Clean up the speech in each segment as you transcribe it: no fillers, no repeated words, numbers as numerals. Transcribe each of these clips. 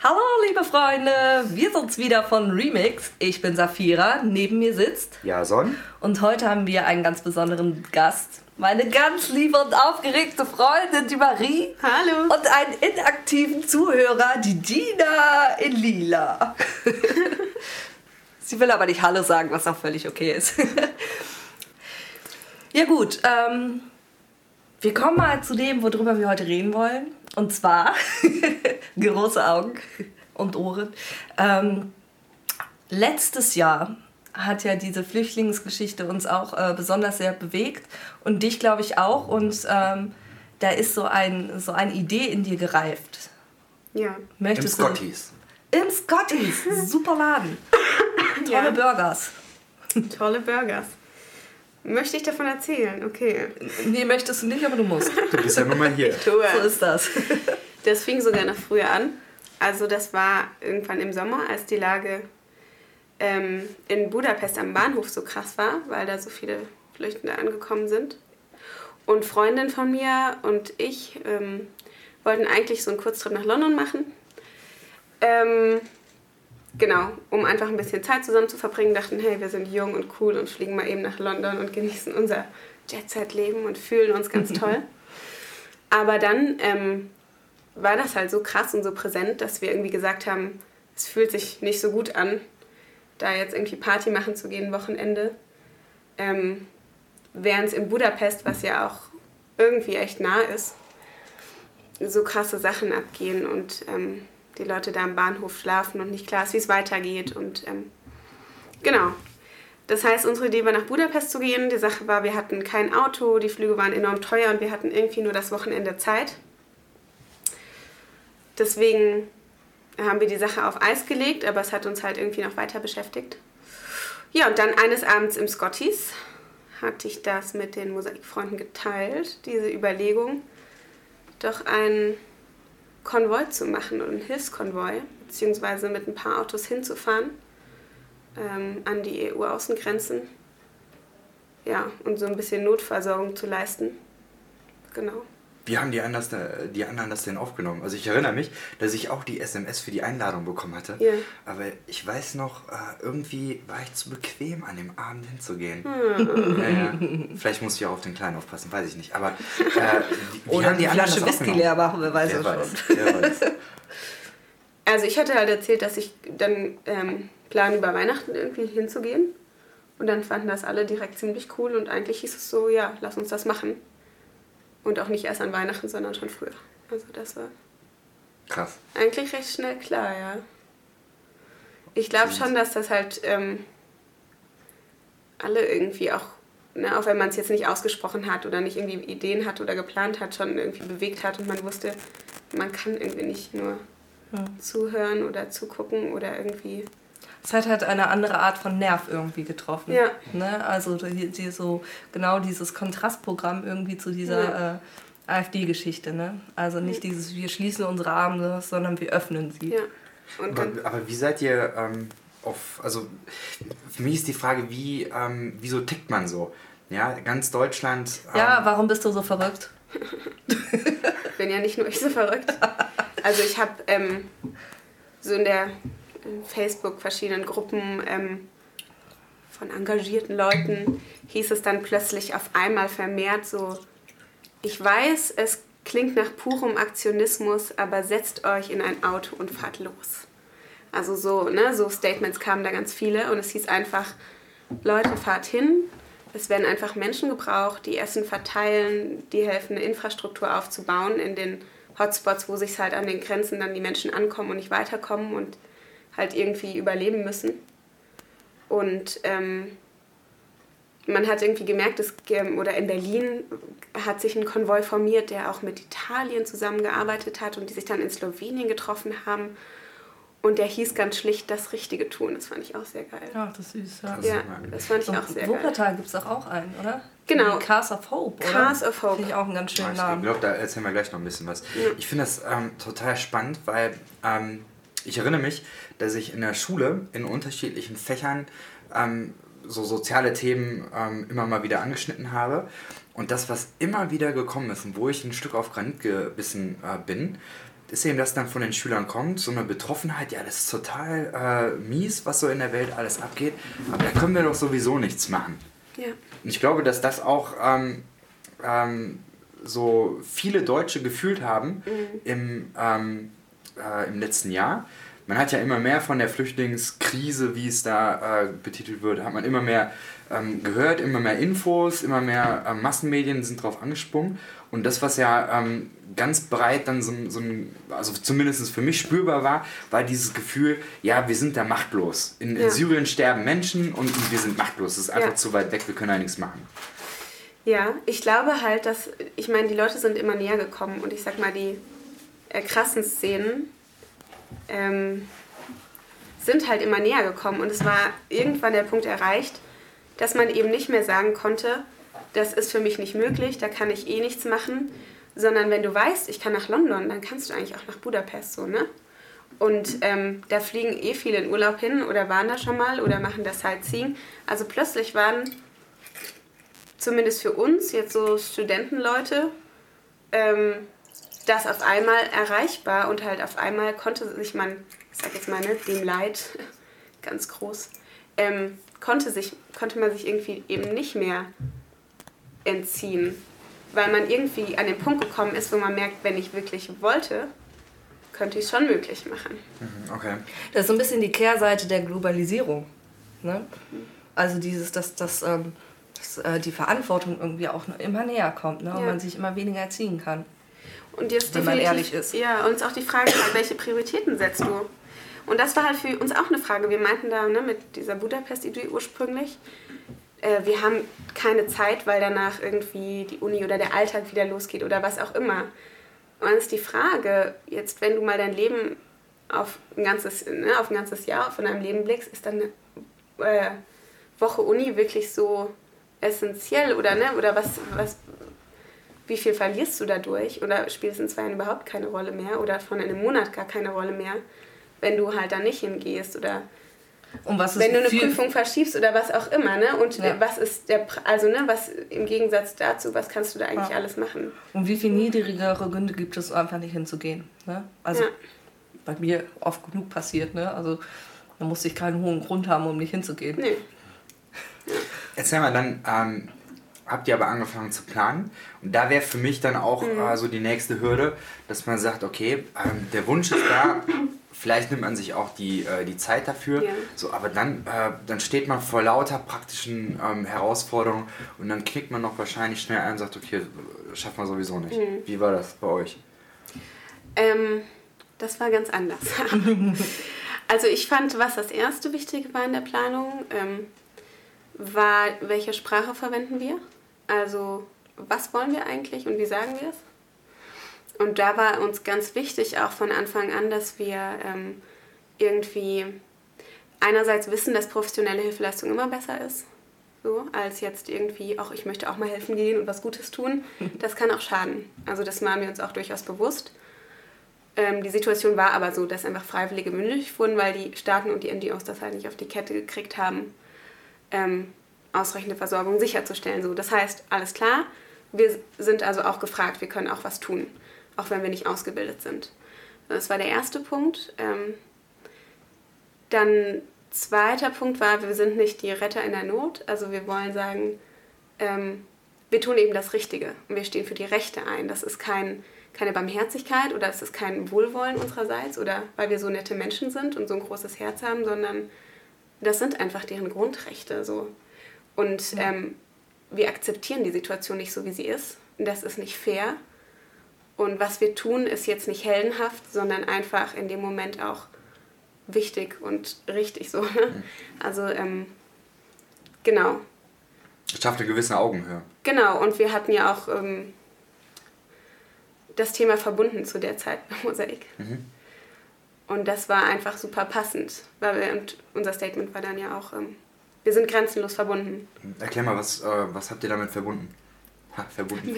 Hallo liebe Freunde, wir sind's wieder von Remix. Ich bin Safira, neben mir sitzt Jason. Und heute haben wir einen ganz besonderen Gast. Meine ganz liebe und aufgeregte Freundin, die Marie. Hallo. Und einen inaktiven Zuhörer, die Gina in Lila. Sie will aber nicht Hallo sagen, was auch völlig okay ist. Ja gut, wir kommen mal zu dem, worüber wir heute reden wollen. Und zwar, große Augen und Ohren. Letztes Jahr hat ja diese Flüchtlingsgeschichte uns auch besonders sehr bewegt. Und dich, glaube ich, auch. Und da ist so eine Idee in dir gereift. Ja. Im Scotties. Im Scotties. Super Laden. Tolle Burgers. Tolle Burgers. Möchte ich davon erzählen? Okay. Nee, möchtest du nicht, aber du musst. Du bist ja nun mal hier. So ist das. Das fing sogar noch früher an. Also das war irgendwann im Sommer, als die Lage in Budapest am Bahnhof so krass war, weil da so viele Flüchtende angekommen sind. Und Freundin von mir und ich wollten eigentlich so einen Kurztrip nach London machen. Genau, um einfach ein bisschen Zeit zusammen zu verbringen, dachten, hey, wir sind jung und cool und fliegen mal eben nach London und genießen unser Jet-Set-Leben und fühlen uns ganz toll. Aber dann war das halt so krass und so präsent, dass wir irgendwie gesagt haben, es fühlt sich nicht so gut an, da jetzt irgendwie Party machen zu gehen, Wochenende. Während es in Budapest, was ja auch irgendwie echt nah ist, so krasse Sachen abgehen und die Leute da am Bahnhof schlafen und nicht klar ist, wie es weitergeht. Und genau. Das heißt, unsere Idee war, nach Budapest zu gehen. Die Sache war, wir hatten kein Auto, die Flüge waren enorm teuer und wir hatten irgendwie nur das Wochenende Zeit. Deswegen haben wir die Sache auf Eis gelegt, aber es hat uns halt irgendwie noch weiter beschäftigt. Ja, und dann eines Abends im Scotties hatte ich das mit den Mosaikfreunden geteilt, diese Überlegung, doch einen Konvoi zu machen oder einen Hilfskonvoi, beziehungsweise mit ein paar Autos hinzufahren an die EU-Außengrenzen, ja, und so ein bisschen Notversorgung zu leisten. Genau. Wie haben die anderen das denn aufgenommen? Also ich erinnere mich, dass ich auch die SMS für die Einladung bekommen hatte. Ja. Aber ich weiß noch, irgendwie war ich zu bequem, an dem Abend hinzugehen. Vielleicht muss ich auch auf den Kleinen aufpassen, weiß ich nicht. Aber oder haben die anderen das Flasche Whisky aufgenommen? leer machen, wer weiß es schon. Wer weiß. Also ich hatte halt erzählt, dass ich dann plane, über Weihnachten irgendwie hinzugehen. Und dann fanden das alle direkt ziemlich cool. Und eigentlich hieß es so, ja, lass uns das machen. Und auch nicht erst an Weihnachten, sondern schon früher. Also das war Krass. eigentlich recht schnell klar, ja. Ich glaube schon, dass das halt alle irgendwie auch, ne, auch wenn man es jetzt nicht ausgesprochen hat oder nicht irgendwie Ideen hat oder geplant hat, schon irgendwie bewegt hat und man wusste, man kann irgendwie nicht nur zuhören oder zugucken oder irgendwie. Es hat halt eine andere Art von Nerv irgendwie getroffen. Ja. Ne? Also so genau dieses Kontrastprogramm irgendwie zu dieser AfD-Geschichte. Ne? Also nicht dieses, wir schließen unsere Arme, sondern wir öffnen sie. Ja. Und Aber wie seid ihr also für mich ist die Frage, wieso tickt man so? Ja, ganz Deutschland. Ja, warum bist du so verrückt? bin ja nicht nur ich so verrückt. Also ich habe so in Facebook verschiedenen Gruppen von engagierten Leuten hieß es dann plötzlich auf einmal vermehrt so, ich weiß, es klingt nach purem Aktionismus, aber setzt euch in ein Auto und fahrt los. Also so, ne, so Statements kamen da ganz viele und es hieß einfach, Leute, fahrt hin, es werden einfach Menschen gebraucht, die Essen verteilen, die helfen, eine Infrastruktur aufzubauen in den Hotspots, wo sich halt an den Grenzen dann die Menschen ankommen und nicht weiterkommen und halt irgendwie überleben müssen. Und man hat irgendwie gemerkt, oder in Berlin hat sich ein Konvoi formiert, der auch mit Italien zusammengearbeitet hat und die sich dann in Slowenien getroffen haben. Und der hieß ganz schlicht das Richtige tun. Das fand ich auch sehr geil. Ja, das ist süß. Ja, das fand ich auch sehr geil. Wuppertal gibt es auch einen, oder? Genau. Cars of Hope, oder? Cars of Hope. Finde ich auch einen ganz schönen Namen. Ich glaube, da erzählen wir gleich noch ein bisschen was. Ja. Ich finde das total spannend, weil ich erinnere mich, dass ich in der Schule in unterschiedlichen Fächern so soziale Themen immer mal wieder angeschnitten habe. Und das, was immer wieder gekommen ist und wo ich ein Stück auf Granit gebissen bin, ist eben, dass dann von den Schülern kommt, so eine Betroffenheit, ja, das ist total mies, was so in der Welt alles abgeht, aber da können wir doch sowieso nichts machen. Ja. Und ich glaube, dass das auch so viele Deutsche gefühlt haben im letzten Jahr. Man hat ja immer mehr von der Flüchtlingskrise, wie es da betitelt wird, hat man immer mehr gehört, immer mehr Infos, immer mehr Massenmedien sind drauf angesprungen. Und das, was ja ganz breit dann also zumindest für mich spürbar war dieses Gefühl, ja, wir sind da machtlos. In Syrien sterben Menschen und wir sind machtlos. Das ist einfach zu weit weg, wir können da nichts machen. Ja, ich glaube halt, ich meine, die Leute sind immer näher gekommen und ich sag mal, die krassen Szenen sind halt immer näher gekommen und es war irgendwann der Punkt erreicht, dass man eben nicht mehr sagen konnte, das ist für mich nicht möglich, da kann ich eh nichts machen, sondern wenn du weißt, ich kann nach London, dann kannst du eigentlich auch nach Budapest, so, ne? Und da fliegen eh viele in Urlaub hin oder waren da schon mal oder machen das Sightseeing. Also plötzlich waren, zumindest für uns, jetzt so Studentenleute, das auf einmal erreichbar und halt auf einmal konnte sich man, ich sag jetzt mal, ne, dem Leid, ganz groß, konnte man sich irgendwie eben nicht mehr entziehen, weil man irgendwie an den Punkt gekommen ist, wo man merkt, wenn ich wirklich wollte, könnte ich es schon möglich machen. Okay. Das ist so ein bisschen die Kehrseite der Globalisierung. Ne? Also dass die Verantwortung irgendwie auch immer näher kommt, ne? Und man sich immer weniger erziehen kann. Und jetzt wenn man ehrlich ist. Ja, uns auch die Frage, welche Prioritäten setzt du? Und das war halt für uns auch eine Frage. Wir meinten da, ne, mit dieser Budapest-Idee ursprünglich, wir haben keine Zeit, weil danach irgendwie die Uni oder der Alltag wieder losgeht oder was auch immer. Und dann ist die Frage, jetzt wenn du mal dein Leben auf ein ganzes Jahr von deinem Leben blickst, ist dann eine Woche Uni wirklich so essentiell oder ne? Oder wie viel verlierst du dadurch? Oder spielt es in 2 Jahren überhaupt keine Rolle mehr? Oder von einem Monat gar keine Rolle mehr, wenn du halt da nicht hingehst? Oder wenn du eine Prüfung verschiebst oder was auch immer, ne? Und was ist was im Gegensatz dazu, was kannst du da eigentlich alles machen? Und wie viel niedrigere Gründe gibt es, einfach nicht hinzugehen? Ne? Also bei mir oft genug passiert, ne? Also da musste ich keinen hohen Grund haben, um nicht hinzugehen. Nee. Erzähl mal, dann habt ihr aber angefangen zu planen und da wäre für mich dann auch so die nächste Hürde, dass man sagt, okay, der Wunsch ist da, vielleicht nimmt man sich auch die Zeit dafür, so, aber dann steht man vor lauter praktischen Herausforderungen und dann knickt man noch wahrscheinlich schnell ein und sagt, okay, das schafft man sowieso nicht. Wie war das bei euch? Das war ganz anders. Also ich fand, was das erste Wichtige war in der Planung, war, welche Sprache verwenden wir? Also was wollen wir eigentlich und wie sagen wir es? Und da war uns ganz wichtig auch von Anfang an, dass wir irgendwie einerseits wissen, dass professionelle Hilfeleistung immer besser ist, so, als jetzt irgendwie, auch ich möchte auch mal helfen gehen und was Gutes tun. Das kann auch schaden. Also das waren wir uns auch durchaus bewusst. Die Situation war aber so, dass einfach Freiwillige benötigt wurden, weil die Staaten und die NGOs das halt nicht auf die Kette gekriegt haben, ausreichende Versorgung sicherzustellen. So. Das heißt, alles klar, wir sind also auch gefragt, wir können auch was tun, auch wenn wir nicht ausgebildet sind. Das war der erste Punkt. Dann zweiter Punkt war, wir sind nicht die Retter in der Not. Also wir wollen sagen, wir tun eben das Richtige und wir stehen für die Rechte ein. Das ist keine Barmherzigkeit oder es ist kein Wohlwollen unsererseits oder weil wir so nette Menschen sind und so ein großes Herz haben, sondern das sind einfach deren Grundrechte. So. Und wir akzeptieren die Situation nicht so, wie sie ist. Das ist nicht fair. Und was wir tun, ist jetzt nicht heldenhaft, sondern einfach in dem Moment auch wichtig und richtig so. Also, genau. Es schafft eine gewisse Augenhöhe. Genau, und wir hatten ja auch das Thema verbunden zu der Zeit bei Mosaik. Und das war einfach super passend. Und unser Statement war dann ja auch, wir sind grenzenlos verbunden. Erklär mal, was habt ihr damit verbunden? Verbunden.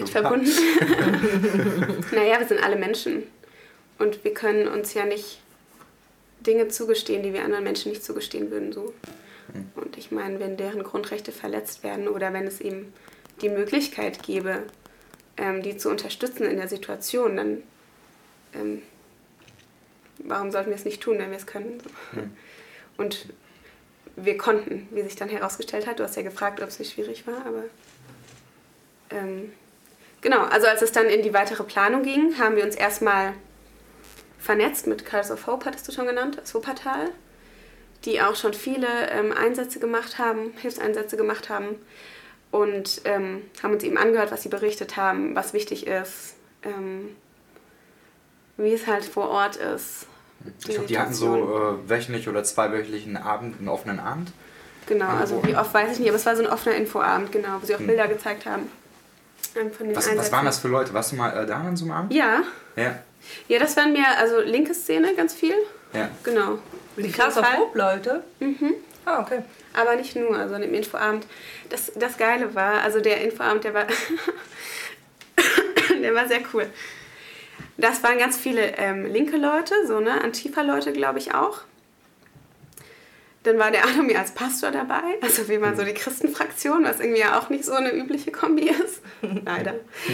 Naja, wir sind alle Menschen. Und wir können uns ja nicht Dinge zugestehen, die wir anderen Menschen nicht zugestehen würden. So. Und ich meine, wenn deren Grundrechte verletzt werden oder wenn es eben die Möglichkeit gäbe, die zu unterstützen in der Situation, dann warum sollten wir es nicht tun, wenn wir es können? Und wir konnten, wie sich dann herausgestellt hat. Du hast ja gefragt, ob es nicht schwierig war, aber genau, also als es dann in die weitere Planung ging, haben wir uns erstmal vernetzt mit Colors of Hope, hattest du schon genannt, das Wuppertal, die auch schon viele Einsätze gemacht haben, Hilfseinsätze gemacht haben und haben uns eben angehört, was sie berichtet haben, was wichtig ist, wie es halt vor Ort ist. Ich glaube, die hatten so wöchentlich oder zweiwöchlichen Abend, einen offenen Abend. Genau, also wie oft weiß ich nicht, aber es war so ein offener Infoabend, genau, wo sie auch Bilder gezeigt haben. Von den was waren das für Leute? Warst du mal da an so einem Abend? Ja. Ja. Ja, das waren mehr, also linke Szene ganz viel. Ja. Genau. Die Colors of Hope Leute? Ah, okay. Aber nicht nur, also an dem Infoabend. Das Geile war, also der Infoabend, der war der war sehr cool. Das waren ganz viele linke Leute, so ne, Antifa-Leute glaube ich auch. Dann war der Adomir als Pastor dabei, also wir waren so die Christenfraktion, was irgendwie ja auch nicht so eine übliche Kombi ist, leider.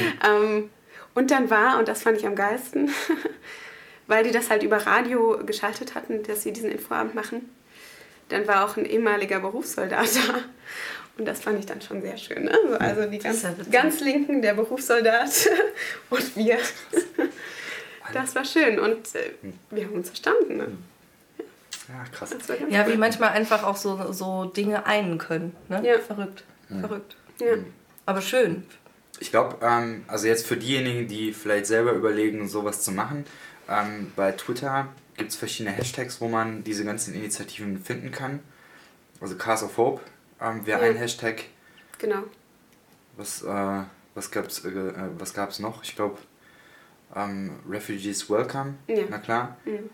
Und dann war, und das fand ich am geilsten, weil die das halt über Radio geschaltet hatten, dass sie diesen Infoabend machen, dann war auch ein ehemaliger Berufssoldat da. Und das fand ich dann schon sehr schön. Ne? Also die ganz Linken, der Berufssoldat und wir. Das war schön und wir haben uns verstanden. Ne? Ja, krass. Ja, wie manchmal einfach auch so Dinge einen können. Ne? Ja. Verrückt. Verrückt. Ja. Aber schön. Ich glaube, also jetzt für diejenigen, die vielleicht selber überlegen, sowas zu machen, bei Twitter gibt es verschiedene Hashtags, wo man diese ganzen Initiativen finden kann. Also Cars of Hope wäre ein Hashtag. Genau. Was gab's noch? Ich glaube, Refugees Welcome. Ja. Na klar. Mhm.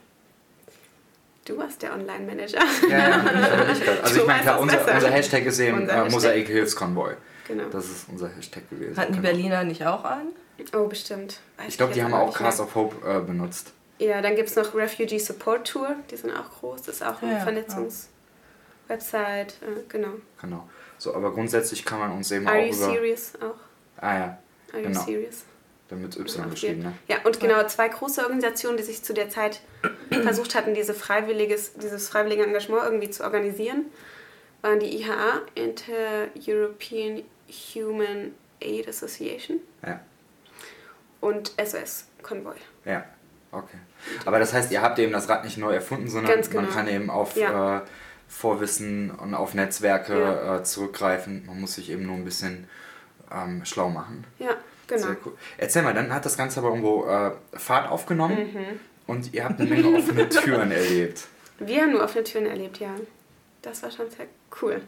Du warst der Online-Manager. Ja, also ich meine, klar, unser Hashtag ist eben Mosaik Hilfskonvoi. Genau. Das ist unser Hashtag gewesen. Hatten die Berliner nicht auch einen? Oh, bestimmt. Ich glaube, die haben auch Cars of Hope benutzt. Ja, dann gibt es noch Refugee Support Tour, die sind auch groß, das ist auch eine Vernetzungswebsite, genau. Genau. So, aber grundsätzlich kann man uns eben auch Are You Serious auch? Ah ja, Are genau. You Serious? Dann mit Y geschrieben, ne? Ja, und genau, 2 große Organisationen, die sich zu der Zeit versucht hatten, dieses freiwillige Engagement irgendwie zu organisieren, waren die IHA, Inter-European Human Aid Association. Ja. Und SOS Konvoi. Ja, okay. Aber das heißt, ihr habt eben das Rad nicht neu erfunden, sondern man kann eben auf Vorwissen und auf Netzwerke zurückgreifen. Man muss sich eben nur ein bisschen schlau machen. Ja, genau. Sehr cool. Erzähl mal, dann hat das Ganze aber irgendwo Fahrt aufgenommen und ihr habt eine Menge offene Türen erlebt. Wir haben nur offene Türen erlebt, ja. Das war schon sehr cool.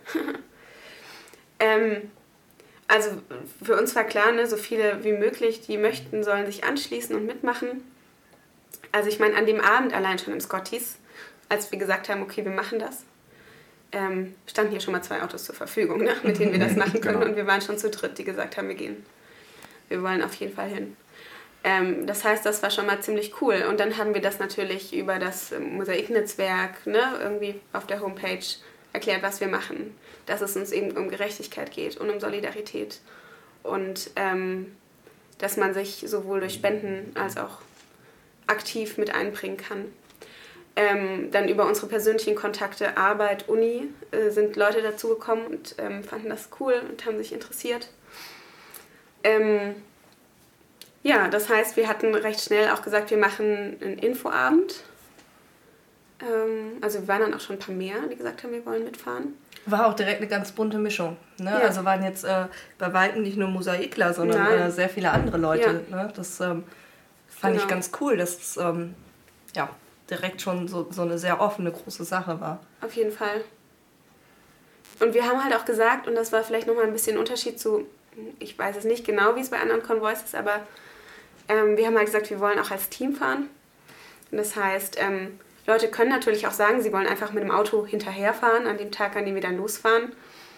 Also für uns war klar, ne, so viele wie möglich, die möchten, sollen sich anschließen und mitmachen. Also ich meine, an dem Abend allein schon im Scotties, als wir gesagt haben, okay, wir machen das, standen hier schon mal 2 Autos zur Verfügung, ne, mit denen wir das machen können. Und wir waren schon zu dritt, die gesagt haben, wir gehen. Wir wollen auf jeden Fall hin. Das heißt, das war schon mal ziemlich cool. Und dann haben wir das natürlich über das Mosaiknetzwerk, ne, irgendwie auf der Homepage erklärt, was wir machen. Dass es uns eben um Gerechtigkeit geht und um Solidarität. Und dass man sich sowohl durch Spenden als auch aktiv mit einbringen kann. Dann über unsere persönlichen Kontakte, Arbeit, Uni, sind Leute dazugekommen und fanden das cool und haben sich interessiert. Ja, das heißt, wir hatten recht schnell auch gesagt, wir machen einen Infoabend. Also wir waren dann auch schon ein paar mehr, die gesagt haben, wir wollen mitfahren. War auch direkt eine ganz bunte Mischung. Ne? Ja. Also waren jetzt bei weitem nicht nur Mosaikler, sondern sehr viele andere Leute. Ja. Ne? Das fand ich ganz cool, dass es direkt schon so eine sehr offene, große Sache war. Auf jeden Fall. Und wir haben halt auch gesagt, und das war vielleicht nochmal ein bisschen ein Unterschied zu, ich weiß es nicht genau, wie es bei anderen Konvois ist, aber wir haben halt gesagt, wir wollen auch als Team fahren. Und das heißt, Leute können natürlich auch sagen, sie wollen einfach mit dem Auto hinterherfahren an dem Tag, an dem wir dann losfahren.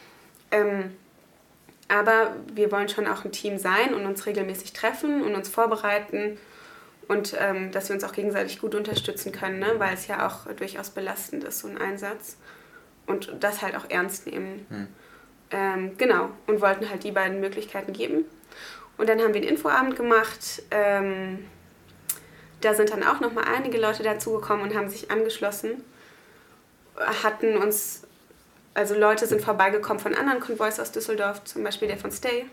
Aber wir wollen schon auch ein Team sein und uns regelmäßig treffen und uns vorbereiten und dass wir uns auch gegenseitig gut unterstützen können, ne? Weil es ja auch durchaus belastend ist, so ein Einsatz. Und das halt auch ernst nehmen. Genau, und wollten halt die beiden Möglichkeiten geben. Und dann haben wir einen Infoabend gemacht. da sind dann auch nochmal einige Leute dazugekommen und haben sich angeschlossen. Also Leute sind vorbeigekommen von anderen Konvois aus Düsseldorf, zum Beispiel der von Stay.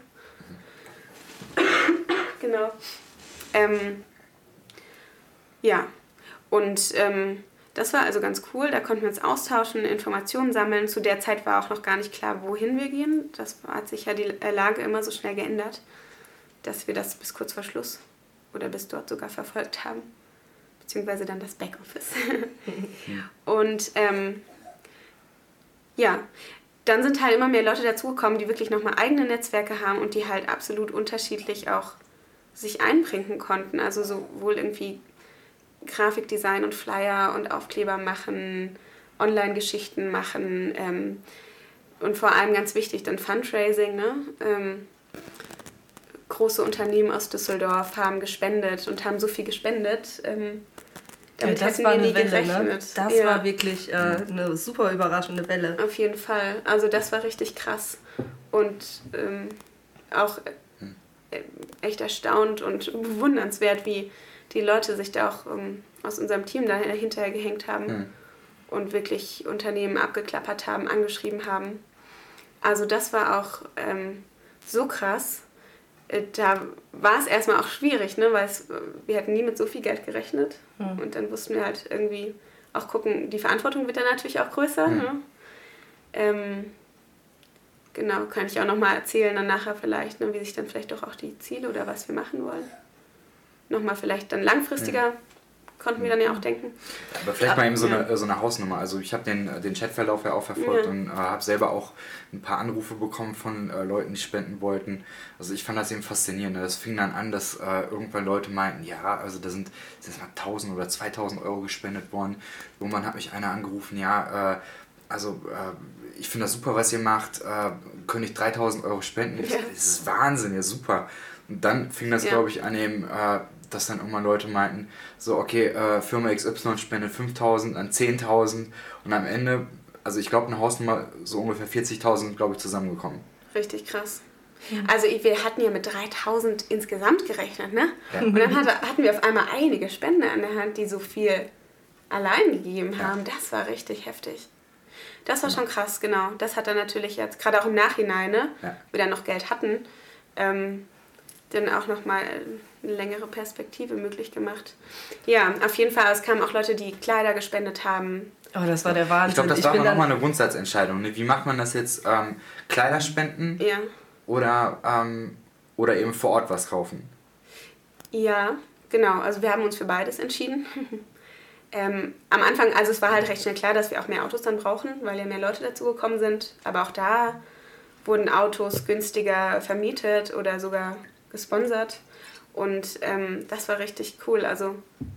Genau. Ja, und das war also ganz cool. Da konnten wir uns austauschen, Informationen sammeln. Zu der Zeit war auch noch gar nicht klar, wohin wir gehen. Das hat sich ja die Lage immer so schnell geändert, dass wir das bis kurz vor Schluss oder bis dort sogar verfolgt haben. Beziehungsweise dann das Backoffice. Und ja, dann sind halt immer mehr Leute dazugekommen, die wirklich nochmal eigene Netzwerke haben und die halt absolut unterschiedlich auch sich einbringen konnten. Also sowohl irgendwie Grafikdesign und Flyer und Aufkleber machen, Online-Geschichten machen und vor allem ganz wichtig dann Fundraising. Ne? Große Unternehmen aus Düsseldorf haben gespendet und haben so viel gespendet. Damit das war eine Welle, gerechnet. ne? Das war wirklich eine super überraschende Welle. Auf jeden Fall. Also das war richtig krass. Und auch echt erstaunt und bewundernswert, wie die Leute sich da auch aus unserem Team da hinterher gehängt haben und wirklich Unternehmen abgeklappert haben, angeschrieben haben. Also das war auch so krass. Da war es erstmal auch schwierig, ne? Weil wir hatten nie mit so viel Geld gerechnet. Und dann mussten wir halt irgendwie auch gucken, die Verantwortung wird dann natürlich auch größer. Ne? Genau, kann ich auch nochmal erzählen dann nachher vielleicht, ne, wie sich dann vielleicht auch die Ziele oder was wir machen wollen. Nochmal vielleicht dann langfristiger, konnten wir dann ja auch denken. Aber vielleicht mal eben so eine Hausnummer. Also ich habe den Chatverlauf ja auch verfolgt und habe selber auch ein paar Anrufe bekommen von Leuten, die spenden wollten. Also ich fand das eben faszinierend. Das fing dann an, dass irgendwann Leute meinten, ja, also da sind mal 1.000 oder 2.000 Euro gespendet worden. Irgendwann hat mich einer angerufen, ja, ich finde das super, was ihr macht, könnte ich 3.000 Euro spenden? Das ist Wahnsinn, ja super. Und dann fing das, glaube ich, an dem, dass dann irgendwann Leute meinten, so okay, Firma XY spendet 5.000, dann 10.000 und am Ende, also ich glaube eine Hausnummer, so ungefähr 40.000, glaube ich, zusammengekommen. Richtig krass. Also wir hatten ja mit 3.000 insgesamt gerechnet, ne? Ja. Und dann hatten wir auf einmal einige Spender an der Hand, die so viel allein gegeben haben. Das war richtig heftig. Das war schon krass, genau. Das hat dann natürlich jetzt, gerade auch im Nachhinein, ne, wir dann noch Geld hatten, dann auch nochmal eine längere Perspektive möglich gemacht. Ja, auf jeden Fall, es kamen auch Leute, die Kleider gespendet haben. Oh, das war der Wahnsinn. Ich glaube, das war nochmal eine Grundsatzentscheidung. Ne? Wie macht man das jetzt? Kleider spenden oder eben vor Ort was kaufen? Ja, genau. Also wir haben uns für beides entschieden. Am Anfang, also es war halt recht schnell klar, dass wir auch mehr Autos dann brauchen, weil ja mehr Leute dazu gekommen sind. Aber auch da wurden Autos günstiger vermietet oder sogar gesponsert. Und das war richtig cool. Also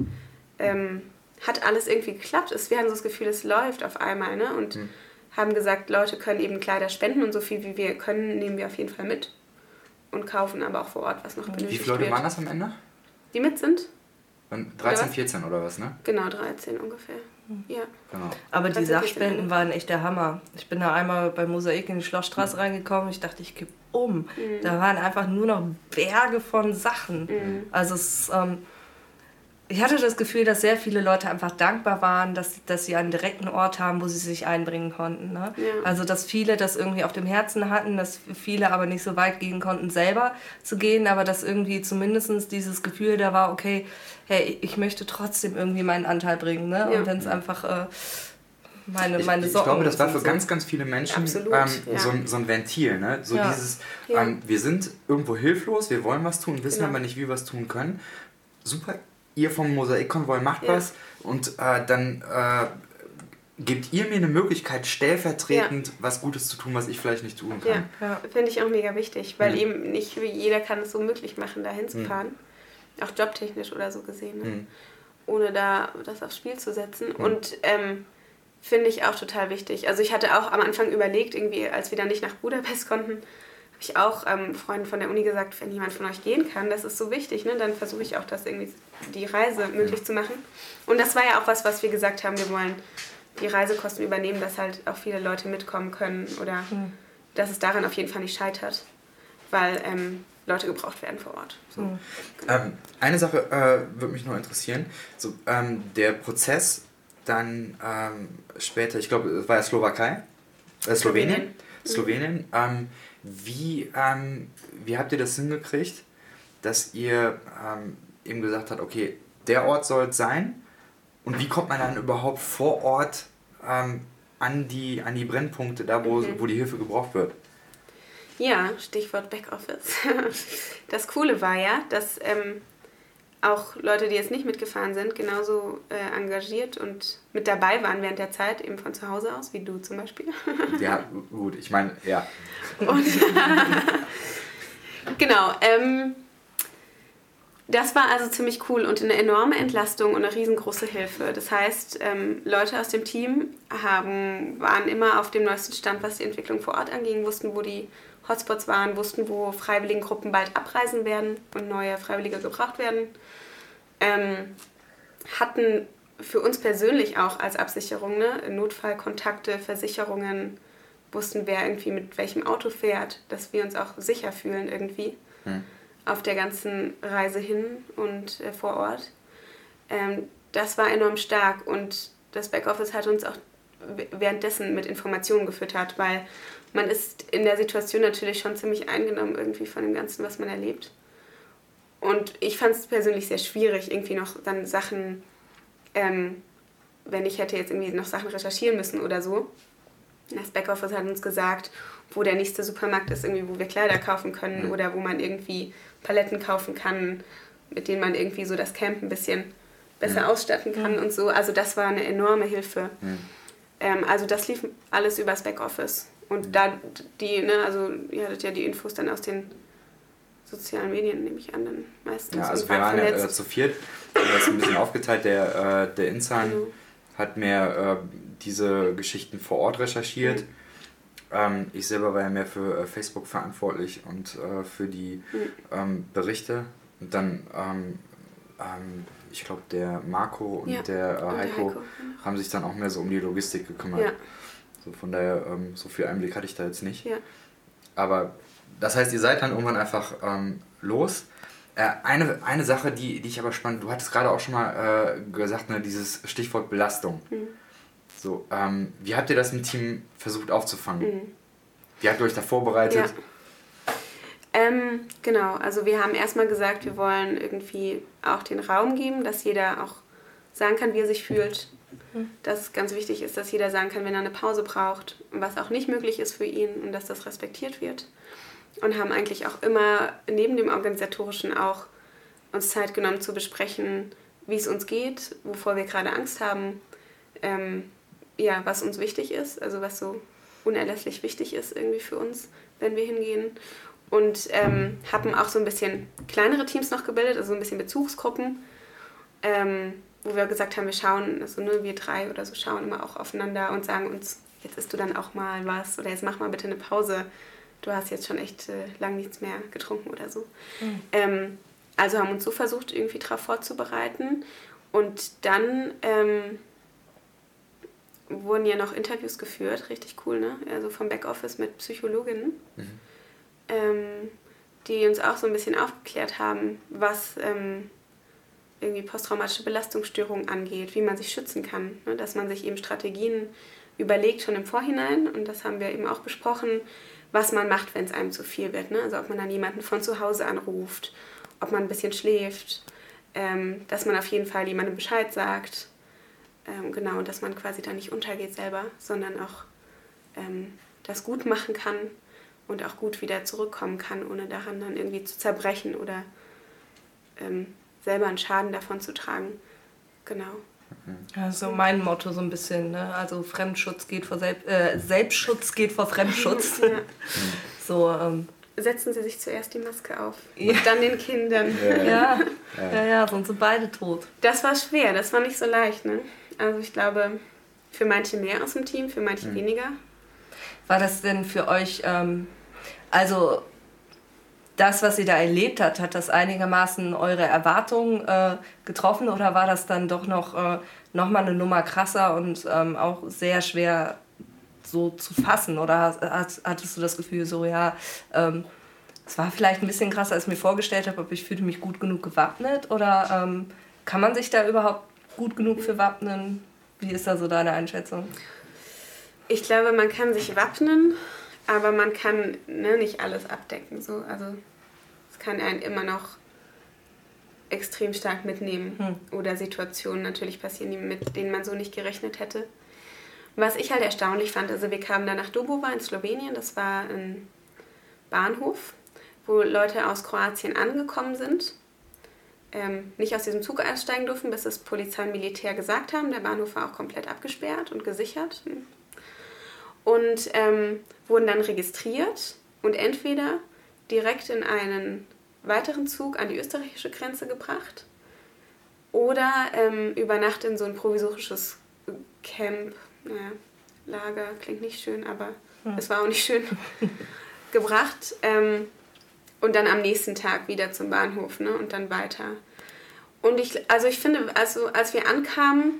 hat alles irgendwie geklappt. Wir haben so das Gefühl, es läuft auf einmal. Ne? Und haben gesagt, Leute können eben Kleider spenden und so viel wie wir können, nehmen wir auf jeden Fall mit. Und kaufen aber auch vor Ort, was noch benötigt wird. Wie viele Leute waren das am Ende? Die mit sind? 13, 14 oder was, ne? Genau, 13 ungefähr. Ja. Genau. Aber die Sachspenden waren echt der Hammer. Ich bin da einmal bei Mosaik in die Schlossstraße reingekommen. Ich dachte, ich kipp um. Da waren einfach nur noch Berge von Sachen. Also ich hatte das Gefühl, dass sehr viele Leute einfach dankbar waren, dass sie einen direkten Ort haben, wo sie sich einbringen konnten. Ne? Ja. Also dass viele das irgendwie auf dem Herzen hatten, dass viele aber nicht so weit gehen konnten, selber zu gehen, aber dass irgendwie zumindest dieses Gefühl da war, okay, hey, ich möchte trotzdem irgendwie meinen Anteil bringen. Ne? Ja. Und wenn es einfach meine Socken... Ich glaube, das war für ganz, ganz viele Menschen so ein Ventil. Ne? So dieses, wir sind irgendwo hilflos, wir wollen was tun, wissen aber nicht, wie wir was tun können. Super. Ihr vom Mosaik-Konvoi macht was und dann gebt ihr mir eine Möglichkeit, stellvertretend was Gutes zu tun, was ich vielleicht nicht tun kann. Ja, finde ich auch mega wichtig, weil eben nicht jeder kann es so möglich machen, da hinzufahren. Auch jobtechnisch oder so gesehen, ne? Ohne da das aufs Spiel zu setzen. Und finde ich auch total wichtig. Also ich hatte auch am Anfang überlegt, irgendwie, als wir dann nicht nach Budapest konnten, habe ich auch Freunden von der Uni gesagt, wenn jemand von euch gehen kann, das ist so wichtig, ne? Dann versuche ich auch, das irgendwie die Reise möglich zu machen. Und das war ja auch was wir gesagt haben, wir wollen die Reisekosten übernehmen, dass halt auch viele Leute mitkommen können oder dass es daran auf jeden Fall nicht scheitert. Weil Leute gebraucht werden vor Ort. So. Eine Sache würde mich noch interessieren. So, der Prozess dann später, ich glaube, es war ja Slowenien. Wie habt ihr das hingekriegt, dass ihr eben gesagt habt, okay, der Ort soll es sein, und wie kommt man dann überhaupt vor Ort an die Brennpunkte, da wo die Hilfe gebraucht wird? Ja, Stichwort Backoffice. Das Coole war ja, dass auch Leute, die jetzt nicht mitgefahren sind, genauso engagiert und mit dabei waren während der Zeit, eben von zu Hause aus, wie du zum Beispiel. Ja, gut, ich meine, ja. Und genau, das war also ziemlich cool und eine enorme Entlastung und eine riesengroße Hilfe. Das heißt, Leute aus dem Team waren immer auf dem neuesten Stand, was die Entwicklung vor Ort anging, wussten, wo die Hotspots waren, wussten, wo Freiwilligengruppen bald abreisen werden und neue Freiwillige gebraucht werden. Hatten für uns persönlich auch als Absicherung, ne, Notfallkontakte, Versicherungen, wussten, wer irgendwie mit welchem Auto fährt, dass wir uns auch sicher fühlen irgendwie auf der ganzen Reise hin und vor Ort. Das war enorm stark und das Backoffice hat uns auch währenddessen mit Informationen gefüttert, weil man ist in der Situation natürlich schon ziemlich eingenommen irgendwie von dem Ganzen, was man erlebt. Und ich fand es persönlich sehr schwierig, irgendwie noch dann Sachen, wenn ich hätte jetzt irgendwie noch Sachen recherchieren müssen oder so. Das Backoffice hat uns gesagt, wo der nächste Supermarkt ist, irgendwie, wo wir Kleider kaufen können oder wo man irgendwie Paletten kaufen kann, mit denen man irgendwie so das Camp ein bisschen besser ausstatten kann und so. Also das war eine enorme Hilfe. Also das lief alles übers Backoffice. Und da also ihr hattet ja die Infos dann aus den sozialen Medien, nehme ich an, dann meistens. Ja, also wir waren ja zu viert, das ist ein bisschen aufgeteilt. Der Insan hat mir diese Geschichten vor Ort recherchiert. Ich selber war ja mehr für Facebook verantwortlich und für die Berichte. Und dann, ich glaube, der Marco und der Heiko haben sich dann auch mehr so um die Logistik gekümmert. Ja. So, von daher, so viel Einblick hatte ich da jetzt nicht. Ja. Aber das heißt, ihr seid dann irgendwann einfach los. Eine Sache, die ich aber spannend, du hattest gerade auch schon mal gesagt, ne, dieses Stichwort Belastung. So, wie habt ihr das im Team versucht aufzufangen? Wie habt ihr euch da vorbereitet? Ja. Genau, also wir haben erstmal gesagt, wir wollen irgendwie auch den Raum geben, dass jeder auch sagen kann, wie er sich fühlt. Dass es ganz wichtig ist, dass jeder sagen kann, wenn er eine Pause braucht, was auch nicht möglich ist für ihn und dass das respektiert wird. Und haben eigentlich auch immer neben dem Organisatorischen auch uns Zeit genommen zu besprechen, wie es uns geht, wovor wir gerade Angst haben, was uns wichtig ist, also was so unerlässlich wichtig ist irgendwie für uns, wenn wir hingehen. Und haben auch so ein bisschen kleinere Teams noch gebildet, also so ein bisschen Bezugsgruppen, wo wir gesagt haben, wir schauen, also nur wir 3 oder so schauen immer auch aufeinander und sagen uns, jetzt isst du dann auch mal was oder jetzt mach mal bitte eine Pause. Du hast jetzt schon echt lang nichts mehr getrunken oder so. Also haben uns so versucht, irgendwie darauf vorzubereiten. Und dann wurden ja noch Interviews geführt, richtig cool, ne? Also vom Backoffice mit Psychologinnen, die uns auch so ein bisschen aufgeklärt haben, was irgendwie posttraumatische Belastungsstörungen angeht, wie man sich schützen kann, ne? Dass man sich eben Strategien überlegt schon im Vorhinein, und das haben wir eben auch besprochen, was man macht, wenn es einem zu viel wird. Ne? Also ob man dann jemanden von zu Hause anruft, ob man ein bisschen schläft, dass man auf jeden Fall jemandem Bescheid sagt. Genau, und dass man quasi da nicht untergeht selber, sondern auch das gut machen kann und auch gut wieder zurückkommen kann, ohne daran dann irgendwie zu zerbrechen oder selber einen Schaden davon zu tragen. Genau. Also mein Motto so ein bisschen, ne? Also Fremdschutz geht vor Selbstschutz geht vor Fremdschutz. Ja. So, setzen Sie sich zuerst die Maske auf und dann den Kindern. Ja, sonst sind beide tot. Das war schwer, das war nicht so leicht, ne? Also ich glaube, für manche mehr aus dem Team, für manche weniger. War das denn für euch, also das, was ihr da erlebt habt, hat das einigermaßen eure Erwartungen getroffen, oder war das dann doch noch mal eine Nummer krasser und auch sehr schwer so zu fassen? Oder hattest du das Gefühl so, es war vielleicht ein bisschen krasser, als ich mir vorgestellt habe, aber ich fühlte mich gut genug gewappnet oder kann man sich da überhaupt gut genug für wappnen? Wie ist da so deine Einschätzung? Ich glaube, man kann sich wappnen, aber man kann nicht alles abdecken. So. Also es kann einen immer noch extrem stark mitnehmen oder Situationen natürlich passieren, mit denen man so nicht gerechnet hätte. Was ich halt erstaunlich fand, also wir kamen da nach Dobova in Slowenien, das war ein Bahnhof, wo Leute aus Kroatien angekommen sind, nicht aus diesem Zug einsteigen durften, bis das Polizei und Militär gesagt haben. Der Bahnhof war auch komplett abgesperrt und gesichert. Und wurden dann registriert und entweder direkt in einen weiteren Zug an die österreichische Grenze gebracht oder über Nacht in so ein provisorisches Camp, Lager, klingt nicht schön, aber es war auch nicht schön, gebracht und dann am nächsten Tag wieder zum Bahnhof, ne, und dann weiter. Und ich finde, als wir ankamen,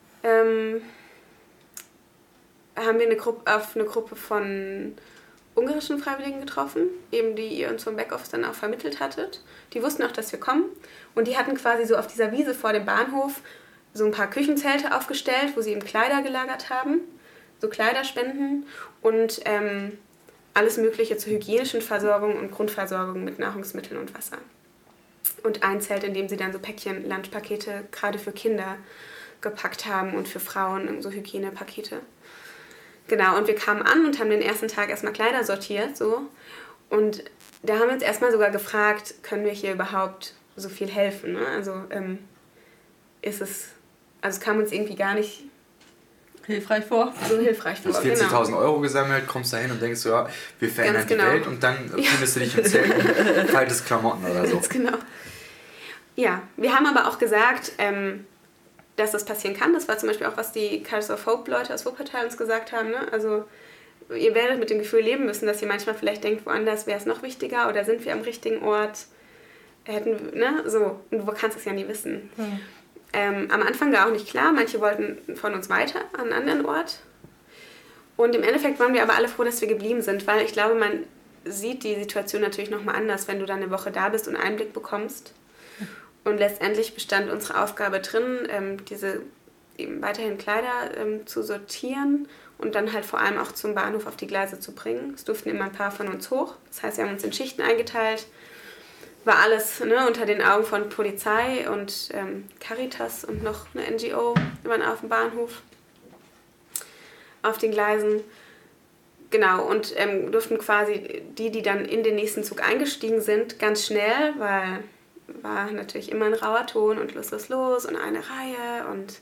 haben wir auf eine Gruppe von ungarischen Freiwilligen getroffen, eben die ihr uns vom Backoffice dann auch vermittelt hattet. Die wussten auch, dass wir kommen und die hatten quasi so auf dieser Wiese vor dem Bahnhof so ein paar Küchenzelte aufgestellt, wo sie eben Kleider gelagert haben, so Kleiderspenden und alles Mögliche zur hygienischen Versorgung und Grundversorgung mit Nahrungsmitteln und Wasser. Und ein Zelt, in dem sie dann so Päckchen, Lunchpakete gerade für Kinder gepackt haben und für Frauen so Hygienepakete. Genau, und wir kamen an und haben den ersten Tag erstmal Kleider sortiert, so. Und da haben wir uns erstmal sogar gefragt, können wir hier überhaupt so viel helfen, ne? Also es kam uns irgendwie gar nicht hilfreich vor. So hilfreich vor, Du hast 40.000 Euro gesammelt, kommst da hin und denkst so, ja, wir verändern die Welt und dann findest du dich im Zelt und faltes Klamotten oder so. Ganz genau. Ja, wir haben aber auch gesagt, dass das passieren kann. Das war zum Beispiel auch, was die Cars of Hope Leute aus Wuppertal uns gesagt haben. Ne? Also ihr werdet mit dem Gefühl leben müssen, dass ihr manchmal vielleicht denkt, woanders wäre es noch wichtiger oder sind wir am richtigen Ort. So. Und du kannst es ja nie wissen. Am Anfang war auch nicht klar. Manche wollten von uns weiter an einen anderen Ort. Und im Endeffekt waren wir aber alle froh, dass wir geblieben sind, weil ich glaube, man sieht die Situation natürlich nochmal anders, wenn du dann eine Woche da bist und Einblick bekommst. Und letztendlich bestand unsere Aufgabe drin, diese eben weiterhin Kleider zu sortieren und dann halt vor allem auch zum Bahnhof auf die Gleise zu bringen. Es durften immer ein paar von uns hoch. Das heißt, wir haben uns in Schichten eingeteilt. War alles unter den Augen von Polizei und Caritas und noch eine NGO immer auf dem Bahnhof, auf den Gleisen. Genau, und durften quasi die dann in den nächsten Zug eingestiegen sind, ganz schnell, weil war natürlich immer ein rauer Ton und los und eine Reihe und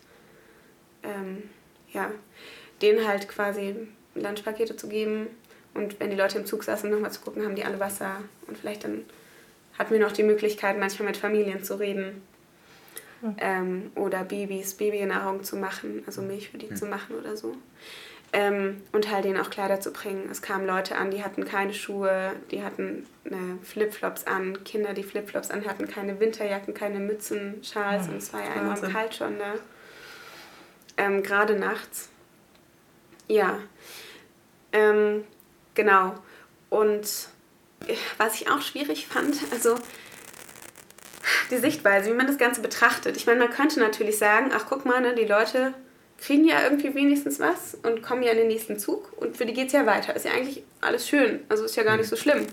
denen halt quasi Lunchpakete zu geben und wenn die Leute im Zug saßen, nochmal zu gucken, haben die alle Wasser und vielleicht dann hatten wir noch die Möglichkeit, manchmal mit Familien zu reden oder Babynahrung zu machen, also Milch für die zu machen oder so. Und halt denen auch Kleider zu bringen. Es kamen Leute an, die hatten keine Schuhe, die hatten Flipflops an, Kinder, die Flipflops an hatten, keine Winterjacken, keine Mützen, Schals und es war ja enorm kalt schon da. Gerade nachts. Ja, genau. Und was ich auch schwierig fand, also die Sichtweise, wie man das Ganze betrachtet. Ich meine, man könnte natürlich sagen, ach guck mal, ne, die Leute kriegen ja irgendwie wenigstens was und kommen ja in den nächsten Zug und für die geht es ja weiter. Ist ja eigentlich alles schön, also ist ja gar nicht so schlimm.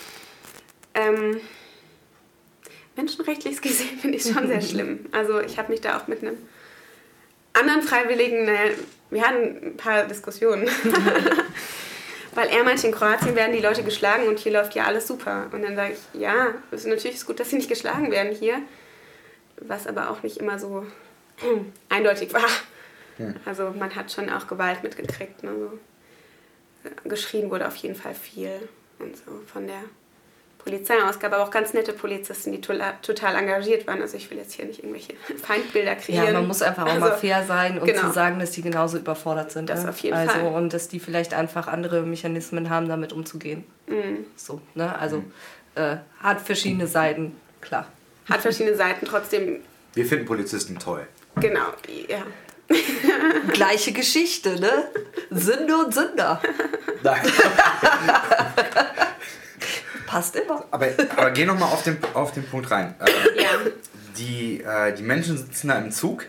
Menschenrechtlich gesehen finde ich es schon sehr schlimm. Also ich habe mich da auch mit einem anderen Freiwilligen, wir hatten ein paar Diskussionen, weil er meinte, in Kroatien werden die Leute geschlagen und hier läuft ja alles super. Und dann sage ich, ja, es ist natürlich gut, dass sie nicht geschlagen werden hier, was aber auch nicht immer so eindeutig war. Ja. Also man hat schon auch Gewalt mitgekriegt. Ne? So, geschrien wurde auf jeden Fall viel und so von der Polizei aus. Es gab aber auch ganz nette Polizisten, die total engagiert waren. Also ich will jetzt hier nicht irgendwelche Feindbilder kreieren. Ja, man muss einfach auch mal fair sein und zu sagen, dass die genauso überfordert sind. Das auf jeden Fall. Und dass die vielleicht einfach andere Mechanismen haben, damit umzugehen. So, ne? Also hat verschiedene Seiten, klar. Hat verschiedene Seiten, trotzdem. Wir finden Polizisten toll. Genau, ja. Gleiche Geschichte, ne? Sünde und Sünder. Nein. Fast immer. Aber geh nochmal auf den Punkt rein. Die Menschen sitzen da im Zug.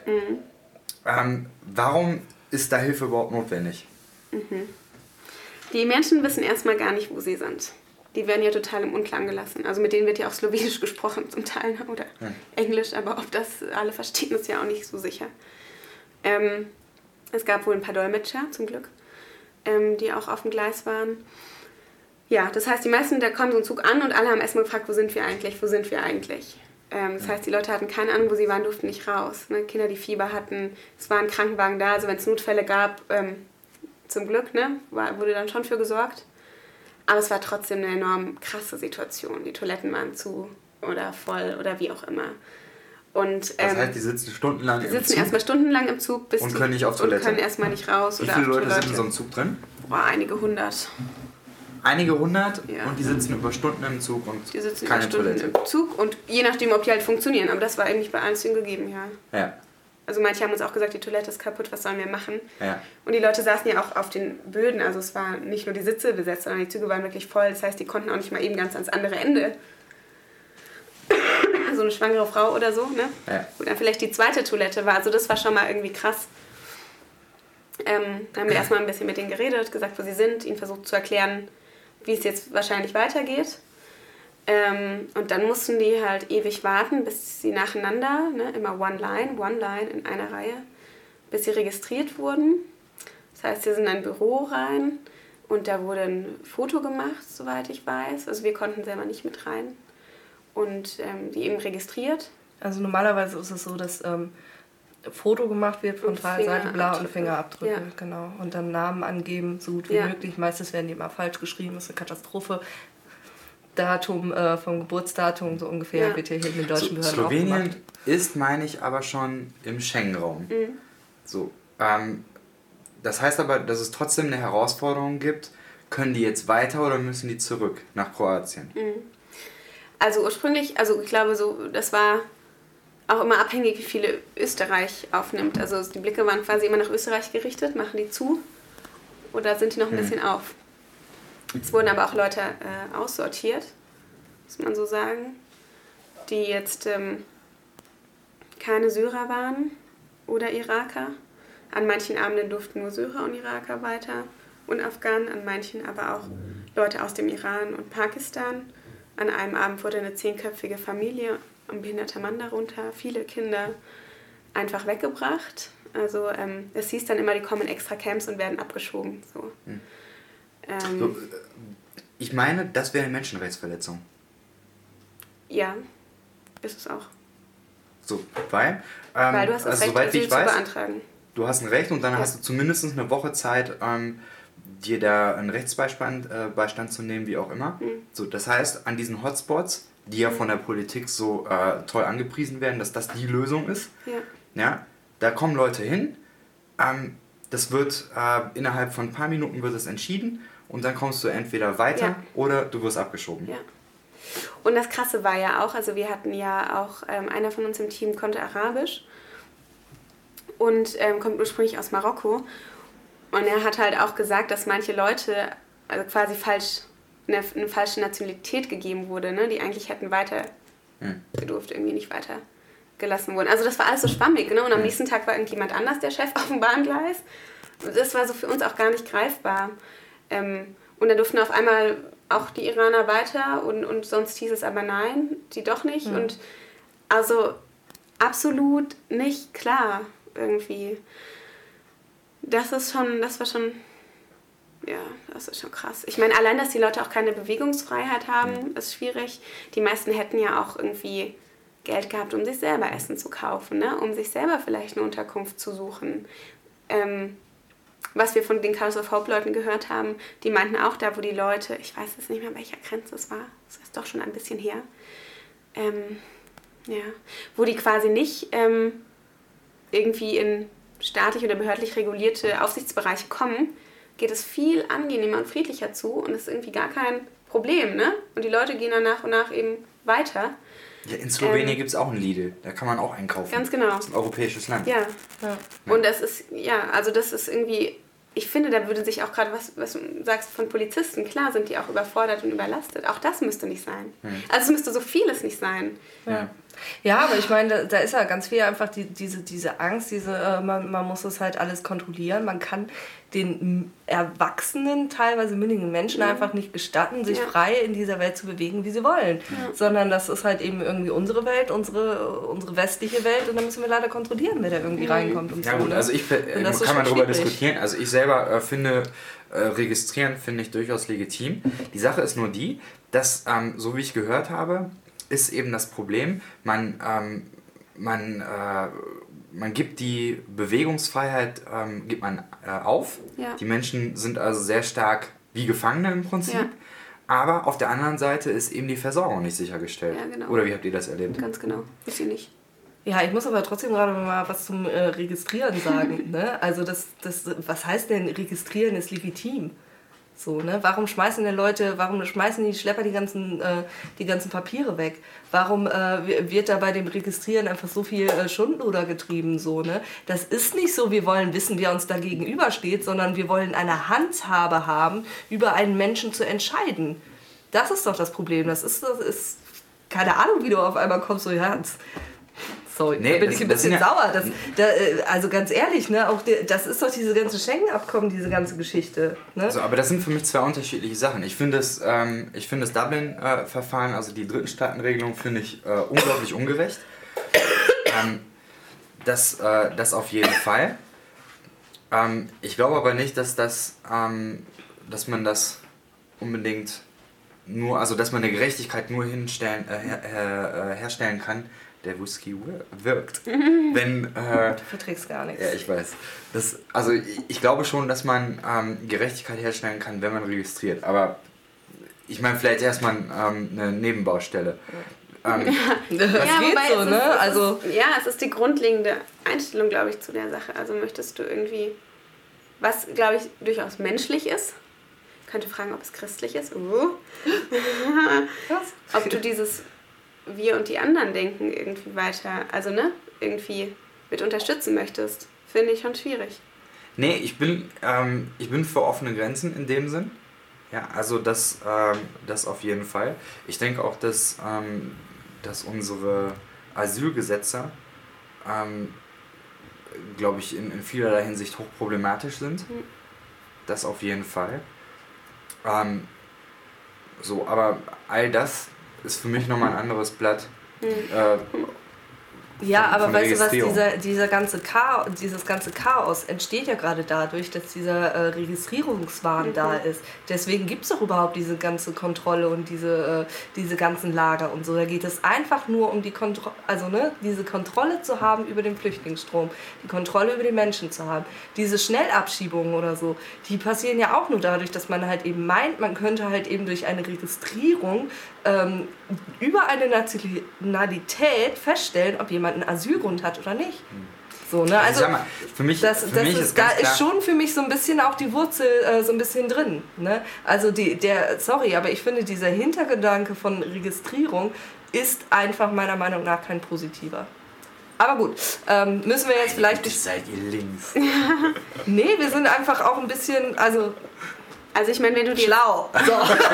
Warum ist da Hilfe überhaupt notwendig? Die Menschen wissen erstmal gar nicht, wo sie sind. Die werden ja total im Unklaren gelassen. Also mit denen wird ja auch Slowenisch gesprochen zum Teil oder Englisch, aber ob das alle verstehen, ist ja auch nicht so sicher. Es gab wohl ein paar Dolmetscher, zum Glück, die auch auf dem Gleis waren. Ja, das heißt, die meisten, da kommt so ein Zug an und alle haben erstmal gefragt, wo sind wir eigentlich? Das heißt, die Leute hatten keine Ahnung, wo sie waren, durften nicht raus. Ne? Kinder, die Fieber hatten, es war ein Krankenwagen da, also wenn es Notfälle gab, zum Glück, ne, wurde dann schon für gesorgt. Aber es war trotzdem eine enorm krasse Situation. Die Toiletten waren zu oder voll oder wie auch immer. Und, das heißt, die sitzen stundenlang im Zug? Die sitzen erstmal stundenlang im Zug. Und können nicht auf Toilette? Und können erstmal nicht raus. Wie viele Leute sind in so einem Zug drin? Boah, einige hundert. Einige hundert? Ja. Und die sitzen über Stunden im Zug und die sitzen keine über Stunden Toilette? im Zug und je nachdem, ob die halt funktionieren. Aber das war eigentlich bei allen Zügen gegeben, ja. Also manche haben uns auch gesagt, die Toilette ist kaputt, was sollen wir machen? Ja. Und die Leute saßen ja auch auf den Böden, also es war nicht nur die Sitze besetzt, sondern die Züge waren wirklich voll. Das heißt, die konnten auch nicht mal eben ganz ans andere Ende. So eine schwangere Frau oder so, ne? Ja. Wo dann vielleicht die zweite Toilette war. Also das war schon mal irgendwie krass. Dann haben wir erstmal ein bisschen mit denen geredet, gesagt, wo sie sind, ihnen versucht zu erklären, wie es jetzt wahrscheinlich weitergeht. Und dann mussten die halt ewig warten, bis sie nacheinander, ne, immer one line in einer Reihe, bis sie registriert wurden. Das heißt, sie sind in ein Büro rein und da wurde ein Foto gemacht, soweit ich weiß. Also wir konnten selber nicht mit rein. Und die eben registriert. Also normalerweise ist es so, dass Foto gemacht wird von Seite bla und Fingerabdrücke, genau. Und dann Namen angeben, so gut wie möglich. Meistens werden die immer falsch geschrieben, das ist eine Katastrophe. Datum, vom Geburtsdatum so ungefähr wird hier in den deutschen Behörden auch gemacht. Slowenien ist, meine ich, aber schon im Schengen-Raum. So, das heißt aber, dass es trotzdem eine Herausforderung gibt. Können die jetzt weiter oder müssen die zurück nach Kroatien? Also ursprünglich, also ich glaube so, das war auch immer abhängig, wie viele Österreich aufnimmt. Also die Blicke waren quasi immer nach Österreich gerichtet, machen die zu oder sind die noch ein bisschen auf? Es wurden aber auch Leute aussortiert, muss man so sagen, die jetzt keine Syrer waren oder Iraker. An manchen Abenden durften nur Syrer und Iraker weiter und Afghanen, an manchen aber auch Leute aus dem Iran und Pakistan. An einem Abend wurde eine 10-köpfige Familie, ein behinderter Mann darunter, viele Kinder, einfach weggebracht. Also es hieß dann immer, die kommen in extra Camps und werden abgeschoben. So. So, ich meine, das wäre eine Menschenrechtsverletzung. Ja, ist es auch. So, weil du hast das Recht, Asyl zu beantragen. Du hast ein Recht und dann hast du zumindest eine Woche Zeit, dir da einen Rechtsbeistand zu nehmen, wie auch immer. So, das heißt, an diesen Hotspots, die ja von der Politik so toll angepriesen werden, dass das die Lösung ist, ja, da kommen Leute hin, das wird innerhalb von ein paar Minuten wird es entschieden und dann kommst du entweder weiter oder du wirst abgeschoben. Ja. Und das Krasse war ja auch, also wir hatten ja auch, einer von uns im Team konnte Arabisch und kommt ursprünglich aus Marokko. Und er hat halt auch gesagt, dass manche Leute also quasi eine falsche Nationalität gegeben wurde, ne, die eigentlich hätten weiter gedurft, irgendwie nicht weiter gelassen wurden. Also das war alles so schwammig, ne? Und am nächsten Tag war irgendjemand anders der Chef auf dem Bahngleis. Das war so für uns auch gar nicht greifbar. Und dann durften auf einmal auch die Iraner weiter und sonst hieß es aber nein, die doch nicht. Und also absolut nicht klar irgendwie. Das war schon krass. Ich meine, allein, dass die Leute auch keine Bewegungsfreiheit haben, ist schwierig. Die meisten hätten ja auch irgendwie Geld gehabt, um sich selber Essen zu kaufen, ne? Um sich selber vielleicht eine Unterkunft zu suchen. Was wir von den Colours of Hope Leuten gehört haben, die meinten auch da, wo die Leute, ich weiß jetzt nicht mehr, welcher Grenze es war, das ist doch schon ein bisschen her, wo die quasi nicht irgendwie in staatlich oder behördlich regulierte Aufsichtsbereiche kommen, geht es viel angenehmer und friedlicher zu und es ist irgendwie gar kein Problem, ne? Und die Leute gehen dann nach und nach eben weiter. Ja, in Slowenien gibt es auch einen Lidl, da kann man auch einkaufen. Ganz genau. Das ist ein europäisches Land. Ja. Und das ist, also das ist irgendwie, ich finde, da würde sich auch gerade, was du sagst von Polizisten, klar sind die auch überfordert und überlastet. Auch das müsste nicht sein. Also es müsste so vieles nicht sein. Ja, aber ich meine, da ist ja ganz viel einfach diese Angst, man muss das halt alles kontrollieren. Man kann den erwachsenen, teilweise mündigen Menschen einfach nicht gestatten, sich frei in dieser Welt zu bewegen, wie sie wollen. Sondern das ist halt eben irgendwie unsere Welt, unsere westliche Welt und dann müssen wir leider kontrollieren, wer da irgendwie reinkommt. Und ja gut, also kann man darüber diskutieren. Also ich selber finde, registrieren finde ich durchaus legitim. Die Sache ist nur die, dass, so wie ich gehört habe, ist eben das Problem, man gibt die Bewegungsfreiheit gibt man auf. Ja. Die Menschen sind also sehr stark wie Gefangene im Prinzip. Ja. Aber auf der anderen Seite ist eben die Versorgung nicht sichergestellt. Ja, genau. Oder wie habt ihr das erlebt? Ganz genau. Ist sie nicht. Ja, ich muss aber trotzdem gerade mal was zum Registrieren sagen. Ne? Also was heißt denn, Registrieren ist legitim? So, ne? Warum schmeißen die Schlepper die ganzen Papiere weg? Warum wird da bei dem Registrieren einfach so viel Schundluder getrieben? So, ne? Das ist nicht so, wir wollen wissen, wer uns da gegenübersteht, sondern wir wollen eine Handhabe haben, über einen Menschen zu entscheiden. Das ist doch das Problem. Das ist keine Ahnung, wie du auf einmal kommst, so ja. Sorry, da bin ich ein bisschen sauer. Also ganz ehrlich, ne, auch das ist doch diese ganze Schengen-Abkommen, diese ganze Geschichte. Ne? Also, aber das sind für mich zwei unterschiedliche Sachen. Ich finde das Dublin-Verfahren, also die Drittstaatenregelung, finde ich unglaublich ungerecht. Das auf jeden Fall. Ich glaube aber nicht, dass man das unbedingt dass man eine Gerechtigkeit nur herstellen kann. Der Whisky wirkt. Wenn, du verträgst gar nichts. Ja, ich weiß. Ich glaube schon, dass man Gerechtigkeit herstellen kann, wenn man registriert. Aber ich meine, vielleicht erstmal eine Nebenbaustelle. Das geht so, ne? Es ist die grundlegende Einstellung, glaube ich, zu der Sache. Also möchtest du irgendwie, was, glaube ich, durchaus menschlich ist. Ich könnte fragen, ob es christlich ist. Ob du dieses wir und die anderen denken irgendwie weiter, also ne, irgendwie mit unterstützen möchtest, finde ich schon schwierig. Nee, ich bin für offene Grenzen in dem Sinn. Ja, also das auf jeden Fall. Ich denke auch, dass unsere Asylgesetze, glaube ich, in vielerlei Hinsicht hochproblematisch sind. Das auf jeden Fall. Aber all das ist für mich nochmal ein anderes Blatt. Ja, aber weißt du was, dieses ganze Chaos entsteht ja gerade dadurch, dass dieser Registrierungswahn da ist. Deswegen gibt es doch überhaupt diese ganze Kontrolle und diese ganzen Lager und so. Da geht es einfach nur um die Kontrolle, diese Kontrolle zu haben über den Flüchtlingsstrom, die Kontrolle über die Menschen zu haben. Diese Schnellabschiebungen oder so, die passieren ja auch nur dadurch, dass man halt eben meint, man könnte halt eben durch eine Registrierung über eine Nationalität feststellen, ob jemand einen Asylgrund hat oder nicht. So, ne? Also für mich ist schon für mich so ein bisschen auch die Wurzel so ein bisschen drin. Ne? Also aber ich finde, dieser Hintergedanke von Registrierung ist einfach meiner Meinung nach kein positiver. Aber gut, müssen wir jetzt vielleicht... Seid ihr links? Nee, wir sind einfach auch ein bisschen, also ich meine, wenn du die... Schlau! So.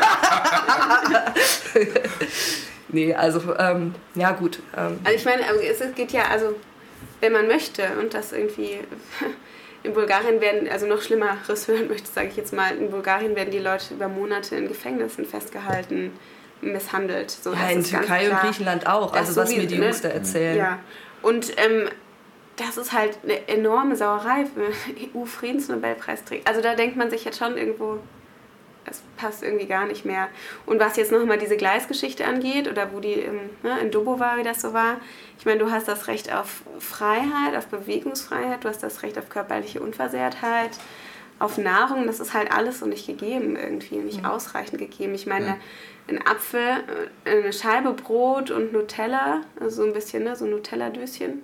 Nee, also, ja gut. Also ich meine, es geht ja, also wenn man möchte und das irgendwie... In Bulgarien werden, also noch Schlimmeres hören möchte, sage ich jetzt mal, in Bulgarien werden die Leute über Monate in Gefängnissen festgehalten, misshandelt. So, ja, in Türkei und Griechenland auch, also was mir die Jungs da erzählen. Ja, und das ist halt eine enorme Sauerei für EU-Friedensnobelpreisträger. Also da denkt man sich jetzt schon irgendwo, es passt irgendwie gar nicht mehr. Und was jetzt nochmal diese Gleisgeschichte angeht, oder wo die in Dubo war, wie das so war, ich meine, du hast das Recht auf Freiheit, auf Bewegungsfreiheit, du hast das Recht auf körperliche Unversehrtheit, auf Nahrung, das ist halt alles so nicht gegeben irgendwie, nicht ausreichend gegeben. Ich meine, ein Apfel, eine Scheibe Brot und Nutella, also so ein bisschen, ne, so ein Nutella-Döschen.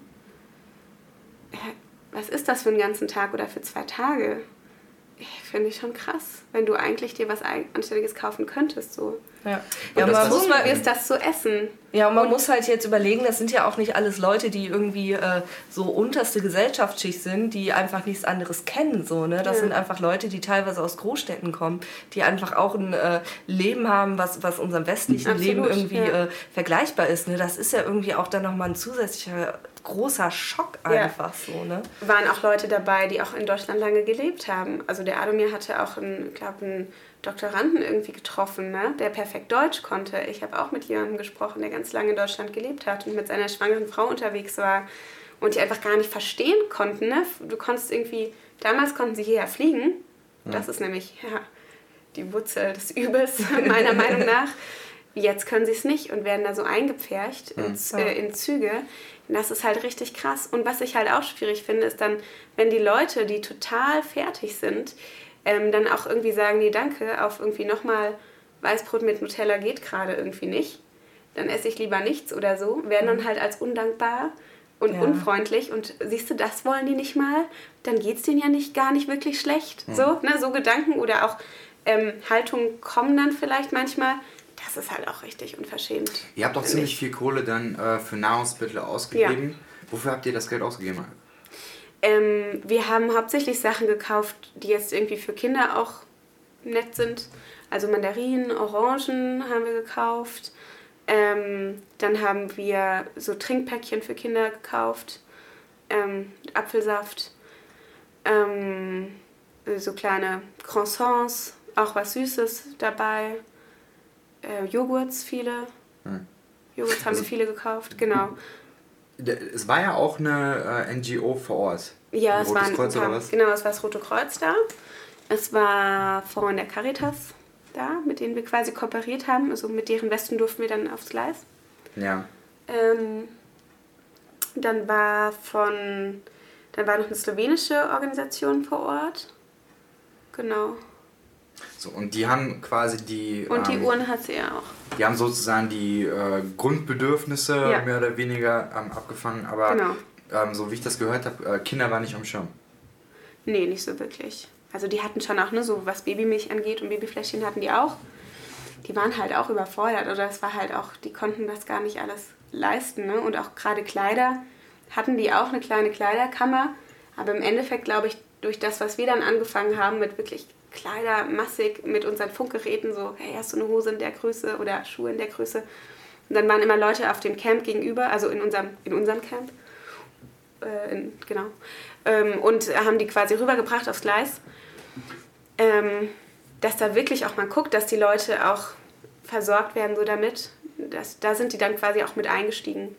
Was ist das für einen ganzen Tag oder für 2 Tage? Finde ich schon krass, wenn du eigentlich dir was Anständiges kaufen könntest. So. Ja, und man muss mal ist das zu essen. Ja, und man muss halt jetzt überlegen, das sind ja auch nicht alles Leute, die irgendwie so unterste Gesellschaftsschicht sind, die einfach nichts anderes kennen. So, ne? Das sind einfach Leute, die teilweise aus Großstädten kommen, die einfach auch ein Leben haben, was unserem westlichen Leben irgendwie vergleichbar ist. Ne? Das ist ja irgendwie auch dann nochmal ein zusätzlicher großer Schock einfach so. Ne? Waren auch Leute dabei, die auch in Deutschland lange gelebt haben. Also der Adomir hatte auch einen Doktoranden irgendwie getroffen, ne? Der perfekt Deutsch konnte. Ich habe auch mit jemandem gesprochen, der ganz lange in Deutschland gelebt hat und mit seiner schwangeren Frau unterwegs war und die einfach gar nicht verstehen konnten. Ne? Du konntest irgendwie, damals konnten sie hierher fliegen. Das ist nämlich die Wurzel des Übels, meiner Meinung nach. Jetzt können sie es nicht und werden da so eingepfercht in Züge. Das ist halt richtig krass. Und was ich halt auch schwierig finde, ist dann, wenn die Leute, die total fertig sind, dann auch irgendwie sagen, nee, danke, auf irgendwie nochmal Weißbrot mit Nutella geht gerade irgendwie nicht. Dann esse ich lieber nichts oder so. Werden dann halt als undankbar und unfreundlich. Und siehst du, das wollen die nicht mal. Dann geht es denen ja gar nicht wirklich schlecht. So Gedanken oder auch Haltungen kommen dann vielleicht manchmal. Das ist halt auch richtig unverschämt. Ihr habt doch ziemlich viel Kohle dann für Nahrungsmittel ausgegeben. Ja. Wofür habt ihr das Geld ausgegeben? Wir haben hauptsächlich Sachen gekauft, die jetzt irgendwie für Kinder auch nett sind. Also Mandarinen, Orangen haben wir gekauft. Dann haben wir so Trinkpäckchen für Kinder gekauft. Apfelsaft. So kleine Croissants, auch was Süßes dabei. Joghurts viele. Joghurts haben wir viele gekauft, genau. Es war ja auch eine NGO vor Ort. Ja, es war das Rote Kreuz da. Es war von der Caritas da, mit denen wir quasi kooperiert haben. Also mit deren Westen durften wir dann aufs Gleis. Ja. Dann war noch eine slowenische Organisation vor Ort. Genau. So, und die haben quasi die... Und die UNHCR auch. Die haben sozusagen die Grundbedürfnisse mehr oder weniger abgefangen, aber so wie ich das gehört habe, Kinder waren nicht am Schirm. Nee, nicht so wirklich. Also die hatten schon auch, ne, so was Babymilch angeht und Babyfläschchen hatten die auch. Die waren halt auch überfordert oder es war halt auch, die konnten das gar nicht alles leisten. Ne? Und auch gerade Kleider hatten die auch eine kleine Kleiderkammer, aber im Endeffekt glaube ich, durch das, was wir dann angefangen haben mit wirklich Kleider massig mit unseren Funkgeräten, so, hey, hast du eine Hose in der Größe oder Schuhe in der Größe? Und dann waren immer Leute auf dem Camp gegenüber, also in unserem Camp, und haben die quasi rübergebracht aufs Gleis, dass da wirklich auch mal guckt, dass die Leute auch versorgt werden so damit. Da sind die dann quasi auch mit eingestiegen.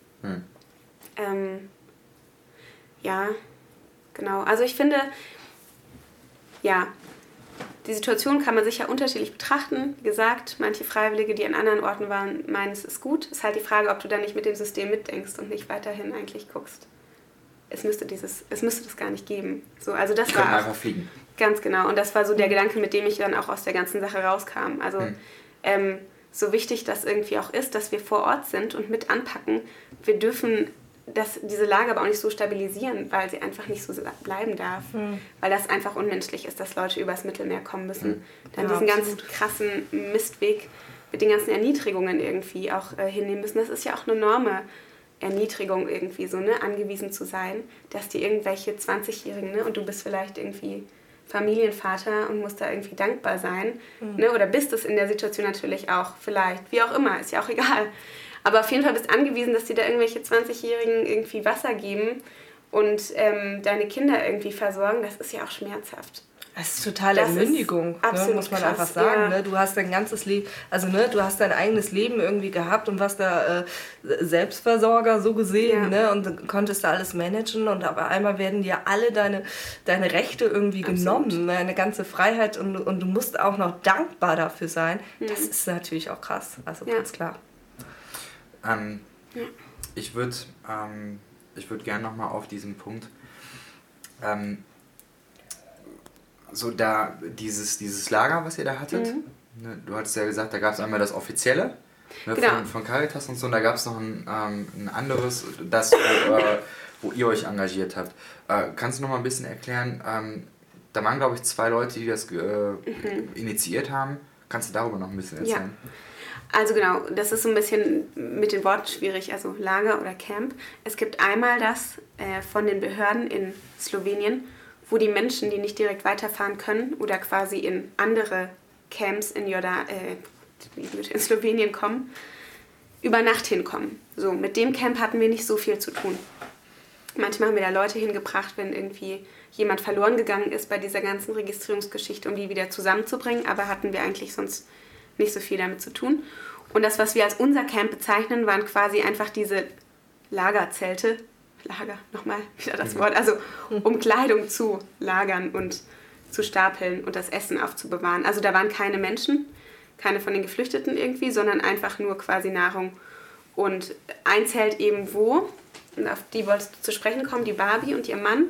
Ja, genau. Also ich finde, ja, die Situation kann man sicher unterschiedlich betrachten. Wie gesagt, manche Freiwillige, die an anderen Orten waren, meinen, es ist gut. Es ist halt die Frage, ob du dann nicht mit dem System mitdenkst und nicht weiterhin eigentlich guckst. Es müsste das gar nicht geben. So, also das war einfach fliegen. Ganz genau. Und das war so der Gedanke, mit dem ich dann auch aus der ganzen Sache rauskam. Also so wichtig das irgendwie auch ist, dass wir vor Ort sind und mit anpacken. Wir dürfen diese Lage aber auch nicht so stabilisieren, weil sie einfach nicht so bleiben darf. Weil das einfach unmenschlich ist, dass Leute übers Mittelmeer kommen müssen. Dann diesen ganzen krassen Mistweg mit den ganzen Erniedrigungen irgendwie auch hinnehmen müssen. Das ist ja auch eine enorme Erniedrigung irgendwie so, ne, angewiesen zu sein, dass die irgendwelche 20-Jährigen, ne, und du bist vielleicht irgendwie Familienvater und musst da irgendwie dankbar sein, ne, oder bist es in der Situation natürlich auch vielleicht, wie auch immer, ist ja auch egal. Aber auf jeden Fall bist du angewiesen, dass die da irgendwelche 20-Jährigen irgendwie Wasser geben und deine Kinder irgendwie versorgen. Das ist ja auch schmerzhaft. Das ist totale Entmündigung, ne, muss man krass, einfach sagen. Ne? Du hast dein ganzes Leben, also ne, du hast dein eigenes Leben irgendwie gehabt und warst da Selbstversorger so gesehen, ne, und konntest da alles managen und auf einmal werden dir alle deine Rechte irgendwie genommen, deine ganze Freiheit und du musst auch noch dankbar dafür sein. Das ist natürlich auch krass, also ganz klar. Ich würde gerne nochmal auf diesen Punkt so da dieses Lager, was ihr da hattet, ne, du hattest ja gesagt, da gab es einmal das Offizielle, ne, genau, von Caritas und so, und da gab es noch ein anderes, das wo ihr euch engagiert habt. Kannst du noch mal ein bisschen erklären, da waren glaube ich 2 Leute, die das initiiert haben. Kannst du darüber noch ein bisschen erzählen? Ja. Also genau, das ist so ein bisschen mit den Worten schwierig, also Lager oder Camp. Es gibt einmal das von den Behörden in Slowenien, wo die Menschen, die nicht direkt weiterfahren können oder quasi in andere Camps in Slowenien kommen, über Nacht hinkommen. So, mit dem Camp hatten wir nicht so viel zu tun. Manchmal haben wir da Leute hingebracht, wenn irgendwie jemand verloren gegangen ist bei dieser ganzen Registrierungsgeschichte, um die wieder zusammenzubringen, aber hatten wir eigentlich sonst nicht so viel damit zu tun. Und das, was wir als unser Camp bezeichnen, waren quasi einfach diese Lagerzelte. Lager, nochmal wieder das Wort. Also um Kleidung zu lagern und zu stapeln und das Essen aufzubewahren. Also da waren keine Menschen, keine von den Geflüchteten irgendwie, sondern einfach nur quasi Nahrung. Und ein Zelt eben wo, und auf die wolltest du zu sprechen kommen, die Barbie und ihr Mann,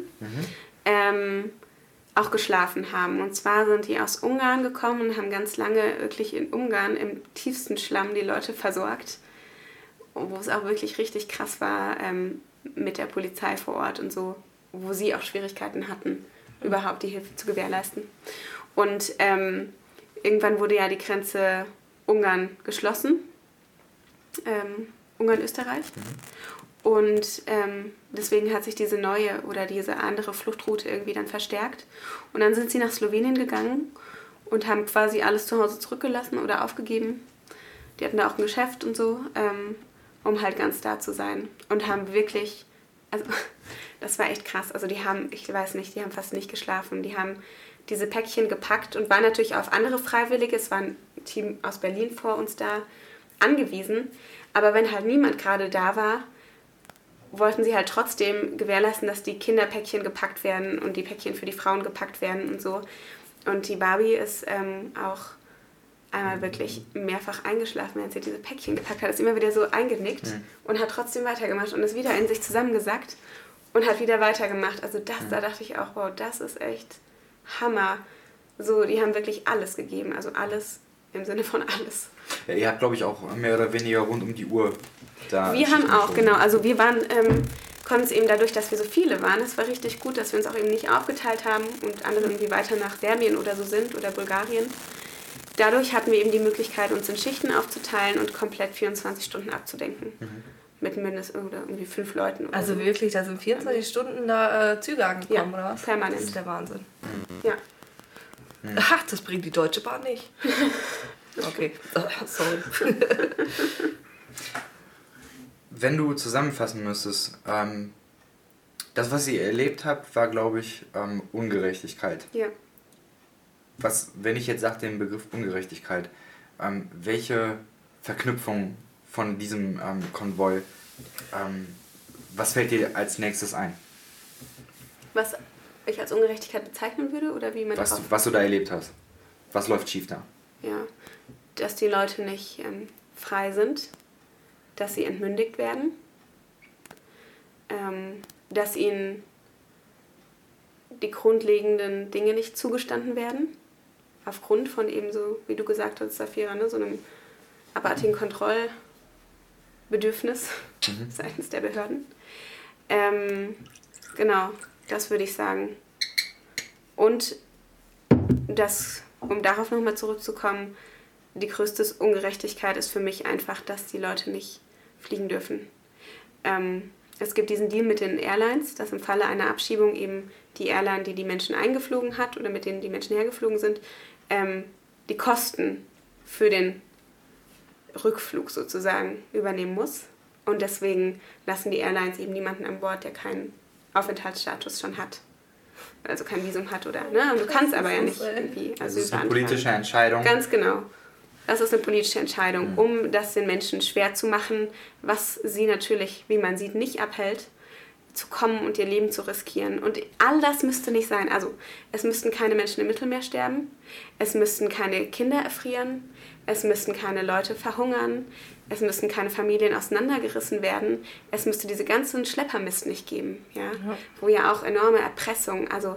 auch geschlafen haben. Und zwar sind die aus Ungarn gekommen und haben ganz lange wirklich in Ungarn im tiefsten Schlamm die Leute versorgt, wo es auch wirklich richtig krass war mit der Polizei vor Ort und so, wo sie auch Schwierigkeiten hatten, überhaupt die Hilfe zu gewährleisten. Und irgendwann wurde ja die Grenze Ungarn geschlossen, Ungarn-Österreich. Und deswegen hat sich diese neue oder diese andere Fluchtroute irgendwie dann verstärkt. Und dann sind sie nach Slowenien gegangen und haben quasi alles zu Hause zurückgelassen oder aufgegeben. Die hatten da auch ein Geschäft und so, um halt ganz da zu sein. Und haben wirklich, also das war echt krass. Also die haben, ich weiß nicht, die haben fast nicht geschlafen. Die haben diese Päckchen gepackt und waren natürlich auf andere Freiwillige. Es war ein Team aus Berlin vor uns da angewiesen. Aber wenn halt niemand gerade da war, wollten sie halt trotzdem gewährleisten, dass die Kinderpäckchen gepackt werden und die Päckchen für die Frauen gepackt werden und so. Und die Barbie ist auch einmal wirklich mehrfach eingeschlafen, während sie diese Päckchen gepackt hat. Ist immer wieder so eingenickt und hat trotzdem weitergemacht und ist wieder in sich zusammengesackt und hat wieder weitergemacht. Also da dachte ich auch, wow, das ist echt Hammer. So, die haben wirklich alles gegeben, also alles im Sinne von alles. Ja, ihr habt, glaube ich, auch mehr oder weniger rund um die Uhr da. Wir haben auch, genau. Also wir waren, konnten es eben dadurch, dass wir so viele waren, es war richtig gut, dass wir uns auch eben nicht aufgeteilt haben und andere irgendwie weiter nach Serbien oder so sind oder Bulgarien. Dadurch hatten wir eben die Möglichkeit, uns in Schichten aufzuteilen und komplett 24 Stunden abzudenken. Mit mindestens oder irgendwie 5 Leuten. Oder also so. Wirklich, da sind 24 Stunden da Züge angekommen, oder was? Permanent. Das ist der Wahnsinn. Ja. Ach, das bringt die Deutsche Bahn nicht. Okay, sorry. Wenn du zusammenfassen müsstest, das, was ihr erlebt habt, war, glaube ich, Ungerechtigkeit. Ja. Was, wenn ich jetzt sage den Begriff Ungerechtigkeit, welche Verknüpfung von diesem Konvoi, was fällt dir als nächstes ein? Was ich als Ungerechtigkeit bezeichnen würde oder wie man was du da erlebt hast. Was läuft schief da? Ja, dass die Leute nicht frei sind, dass sie entmündigt werden, dass ihnen die grundlegenden Dinge nicht zugestanden werden, aufgrund von eben so, wie du gesagt hast, Safira, ne, so einem abartigen Kontrollbedürfnis seitens der Behörden. Genau, das würde ich sagen. Und das, um darauf nochmal zurückzukommen, die größte Ungerechtigkeit ist für mich einfach, dass die Leute nicht fliegen dürfen. Es gibt diesen Deal mit den Airlines, dass im Falle einer Abschiebung eben die Airline, die die Menschen eingeflogen hat oder mit denen die Menschen hergeflogen sind, die Kosten für den Rückflug sozusagen übernehmen muss. Und deswegen lassen die Airlines eben niemanden an Bord, der keinen Aufenthaltsstatus schon hat. Also kein Visum hat oder, ne? Und du kannst aber ja nicht irgendwie. Also das ist eine politische Entscheidung. Ganz genau. Das ist eine politische Entscheidung, um das den Menschen schwer zu machen, was sie natürlich, wie man sieht, nicht abhält, zu kommen und ihr Leben zu riskieren. Und all das müsste nicht sein. Also es müssten keine Menschen im Mittelmeer sterben, es müssten keine Kinder erfrieren, es müssten keine Leute verhungern, es müssten keine Familien auseinandergerissen werden, es müsste diese ganzen Schleppermist nicht geben, ja? Wo ja auch enorme Erpressung, also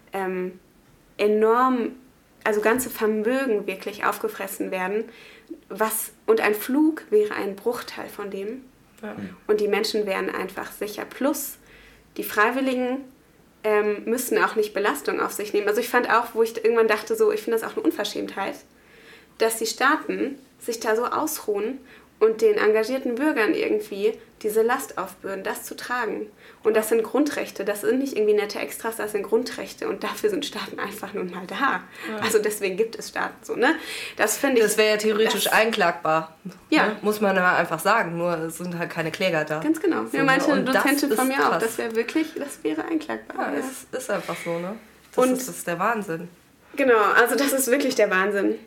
also ganze Vermögen wirklich aufgefressen werden. Und ein Flug wäre ein Bruchteil von dem. Ja. Und die Menschen wären einfach sicher. Plus, die Freiwilligen müssten auch nicht Belastung auf sich nehmen. Also ich fand auch, wo ich irgendwann dachte, so, ich finde das auch eine Unverschämtheit, dass die Staaten sich da so ausruhen und den engagierten Bürgern irgendwie diese Last aufbürden, das zu tragen. Und das sind Grundrechte, das sind nicht irgendwie nette Extras, das sind Grundrechte und dafür sind Staaten einfach nun mal da. Ja. Also deswegen gibt es Staaten so, ne? Das finde ich... Das wäre ja theoretisch einklagbar. Ja. Ne? Muss man ja einfach sagen, nur es sind halt keine Kläger da. Ganz genau. So, ja, meinte eine Dozentin von mir krass. auch, das wäre einklagbar. Ja, es ist einfach so, ne? Das ist der Wahnsinn. Genau, also das ist wirklich der Wahnsinn.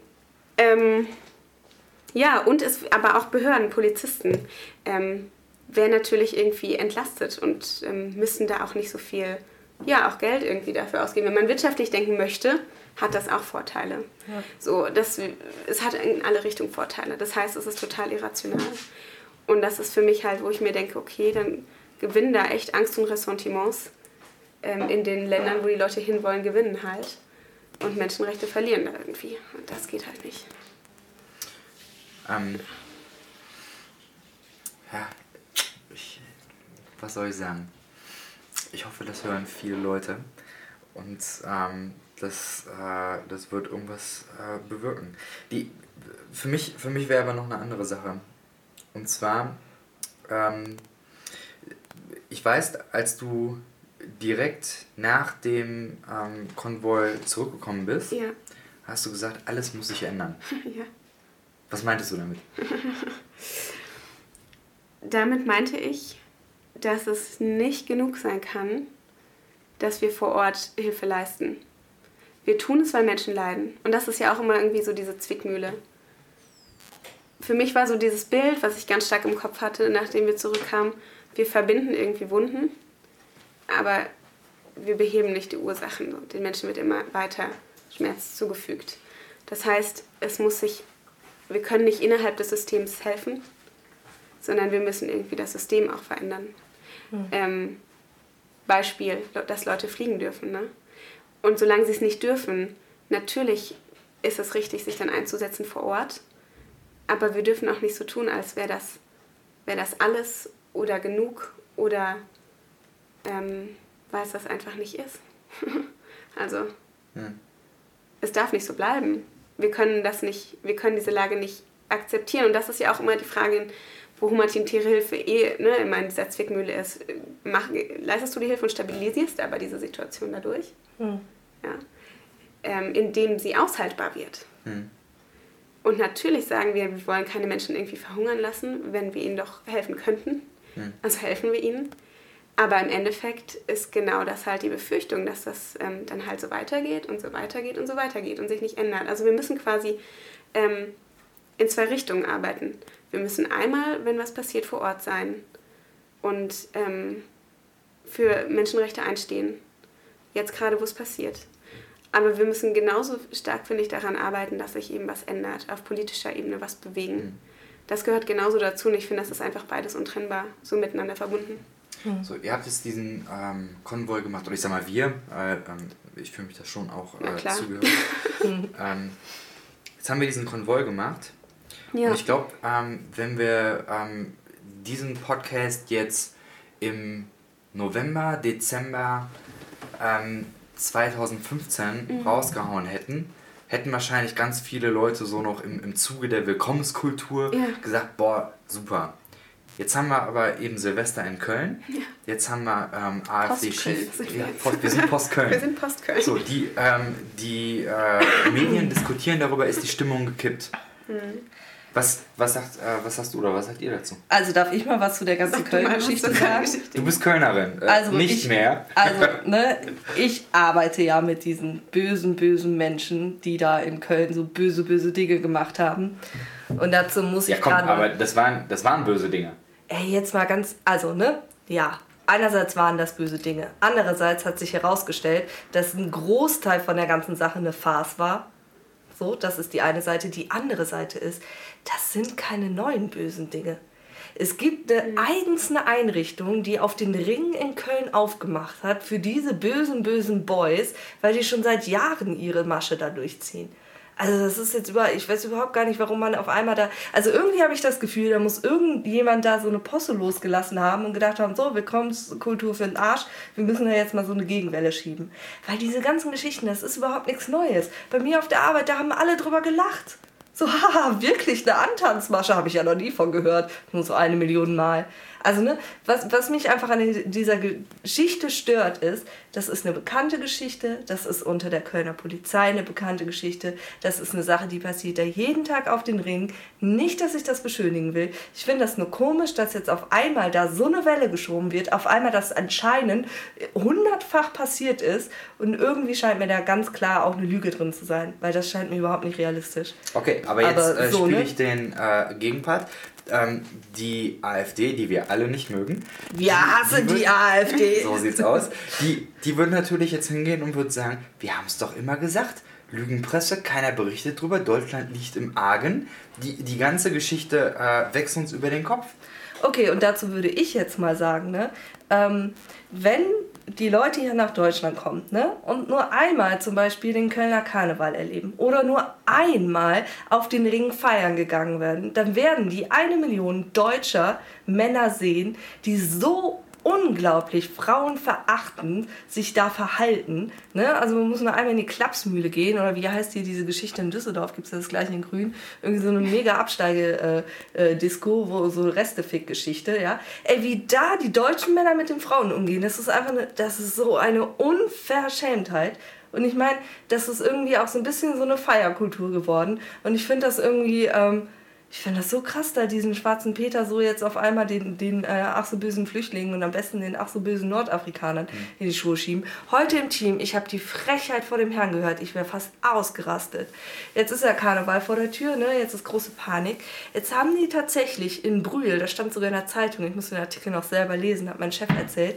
Ja, und es aber auch Behörden, Polizisten werden natürlich irgendwie entlastet und müssen da auch nicht so viel, ja, auch Geld irgendwie dafür ausgeben. Wenn man wirtschaftlich denken möchte, hat das auch Vorteile. Ja. So, es hat in alle Richtungen Vorteile. Das heißt, es ist total irrational. Und das ist für mich halt, wo ich mir denke, okay, dann gewinnen da echt Angst und Ressentiments in den Ländern, wo die Leute hinwollen, gewinnen halt. Und Menschenrechte verlieren da irgendwie. Und das geht halt nicht. Ja, was soll ich sagen? Ich hoffe, das hören viele Leute und das wird irgendwas bewirken. Für mich wäre aber noch eine andere Sache. Und zwar, ich weiß, als du direkt nach dem Konvoi zurückgekommen bist, ja, hast du gesagt, alles muss sich ändern. Ja. Was meintest du damit? Damit meinte ich, dass es nicht genug sein kann, dass wir vor Ort Hilfe leisten. Wir tun es, weil Menschen leiden. Und das ist ja auch immer irgendwie so diese Zwickmühle. Für mich war so dieses Bild, was ich ganz stark im Kopf hatte, nachdem wir zurückkamen, wir verbinden irgendwie Wunden, aber wir beheben nicht die Ursachen. Und den Menschen wird immer weiter Schmerz zugefügt. Das heißt, wir können nicht innerhalb des Systems helfen, sondern wir müssen irgendwie das System auch verändern. Beispiel, dass Leute fliegen dürfen. Ne? Und solange sie es nicht dürfen, natürlich ist es richtig, sich dann einzusetzen vor Ort, aber wir dürfen auch nicht so tun, als wäre das alles oder genug oder weil es das einfach nicht ist. Also, es darf nicht so bleiben. Wir können diese Lage nicht akzeptieren. Und das ist ja auch immer die Frage, wo humanitäre Hilfe immer in dieser Zwickmühle ist. Leistest du die Hilfe und stabilisierst aber diese Situation dadurch, ja, indem sie aushaltbar wird. Und natürlich sagen wir wollen keine Menschen irgendwie verhungern lassen, wenn wir ihnen doch helfen könnten. Also helfen wir ihnen. Aber im Endeffekt ist genau das halt die Befürchtung, dass das dann halt so weitergeht und so weitergeht und so weitergeht und sich nicht ändert. Also wir müssen quasi in zwei Richtungen arbeiten. Wir müssen einmal, wenn was passiert, vor Ort sein und für Menschenrechte einstehen. Jetzt gerade, wo es passiert. Aber wir müssen genauso stark, finde ich, daran arbeiten, dass sich eben was ändert, auf politischer Ebene was bewegen. Das gehört genauso dazu und ich finde, das ist einfach beides untrennbar, so miteinander verbunden. So, ihr habt jetzt diesen Konvoi gemacht, oder ich sag mal wir, ich fühle mich da schon auch zugehörig. Jetzt haben wir diesen Konvoi gemacht. Ja. Und ich glaube, wenn wir diesen Podcast jetzt im November, Dezember 2015 rausgehauen hätten wahrscheinlich ganz viele Leute so noch im Zuge der Willkommenskultur gesagt, boah, super. Jetzt haben wir aber eben Silvester in Köln. Ja. Jetzt haben wir AfD-Schiff. Wir sind Post-Köln. Wir sind Post-Köln. So, die Medien diskutieren darüber, ist die Stimmung gekippt. Was sagst du oder was sagt ihr dazu? Also darf ich mal was zu der ganzen Köln-Geschichte sagen? Du bist Kölnerin, mehr. Also, ich arbeite ja mit diesen bösen Menschen, die da in Köln so böse Dinge gemacht haben. Und dazu muss ich gerade... aber das waren böse Dinge. Ey, jetzt mal ganz... Also, ja, einerseits waren das böse Dinge. Andererseits hat sich herausgestellt, dass ein Großteil von der ganzen Sache eine Farce war. So, das ist die eine Seite. Die andere Seite ist, das sind keine neuen bösen Dinge. Es gibt eigens eine Einrichtung, die auf den Ring in Köln aufgemacht hat für diese bösen Boys, weil die schon seit Jahren ihre Masche da durchziehen. Also das ist jetzt ich weiß überhaupt gar nicht, warum man auf einmal da... Also irgendwie habe ich das Gefühl, da muss irgendjemand da so eine Posse losgelassen haben und gedacht haben, so, Willkommenskultur für den Arsch, wir müssen da jetzt mal so eine Gegenwelle schieben. Weil diese ganzen Geschichten, das ist überhaupt nichts Neues. Bei mir auf der Arbeit, da haben alle drüber gelacht. So, haha, wirklich eine Antanzmasche, habe ich ja noch nie von gehört. Nur so 1 Million Mal. Also, ne, was mich einfach an dieser Geschichte stört, ist, das ist eine bekannte Geschichte, das ist unter der Kölner Polizei eine bekannte Geschichte, das ist eine Sache, die passiert da jeden Tag auf den Ring. Nicht, dass ich das beschönigen will. Ich finde das nur komisch, dass jetzt auf einmal da so eine Welle geschoben wird, auf einmal das anscheinend 100-fach passiert ist und irgendwie scheint mir da ganz klar auch eine Lüge drin zu sein, weil das scheint mir überhaupt nicht realistisch. Okay, aber jetzt spiele ich den Gegenpart. Die AfD, die wir alle nicht mögen. Wir hassen die AfD. So sieht's aus. Die würden natürlich jetzt hingehen und würden sagen, wir haben es doch immer gesagt. Lügenpresse, keiner berichtet drüber, Deutschland liegt im Argen. Die ganze Geschichte wächst uns über den Kopf. Okay, und dazu würde ich jetzt mal sagen, ne, wenn die Leute hier nach Deutschland kommen, ne, und nur einmal zum Beispiel den Kölner Karneval erleben oder nur einmal auf den Ring feiern gegangen werden, dann werden die 1 Million deutscher Männer sehen, die so unglaublich frauenverachtend sich da verhalten. Ne? Also man muss nur einmal in die Klapsmühle gehen, oder wie heißt hier diese Geschichte in Düsseldorf, gibt es das gleich in Grün, irgendwie so eine mega Absteige-Disco, wo so Restefick-Geschichte, ja. Ey, wie da die deutschen Männer mit den Frauen umgehen, das ist einfach, das ist so eine Unverschämtheit. Und ich meine, das ist irgendwie auch so ein bisschen so eine Feierkultur geworden. Und ich finde das irgendwie... Ich finde das so krass, da diesen schwarzen Peter so jetzt auf einmal den ach so bösen Flüchtlingen und am besten den ach so bösen Nordafrikanern in die Schuhe schieben. Heute im Team, ich habe die Frechheit vor dem Herrn gehört, ich wäre fast ausgerastet. Jetzt ist ja Karneval vor der Tür, ne? Jetzt ist große Panik. Jetzt haben die tatsächlich in Brühl, das stand sogar in der Zeitung, ich muss den Artikel noch selber lesen, hat mein Chef erzählt,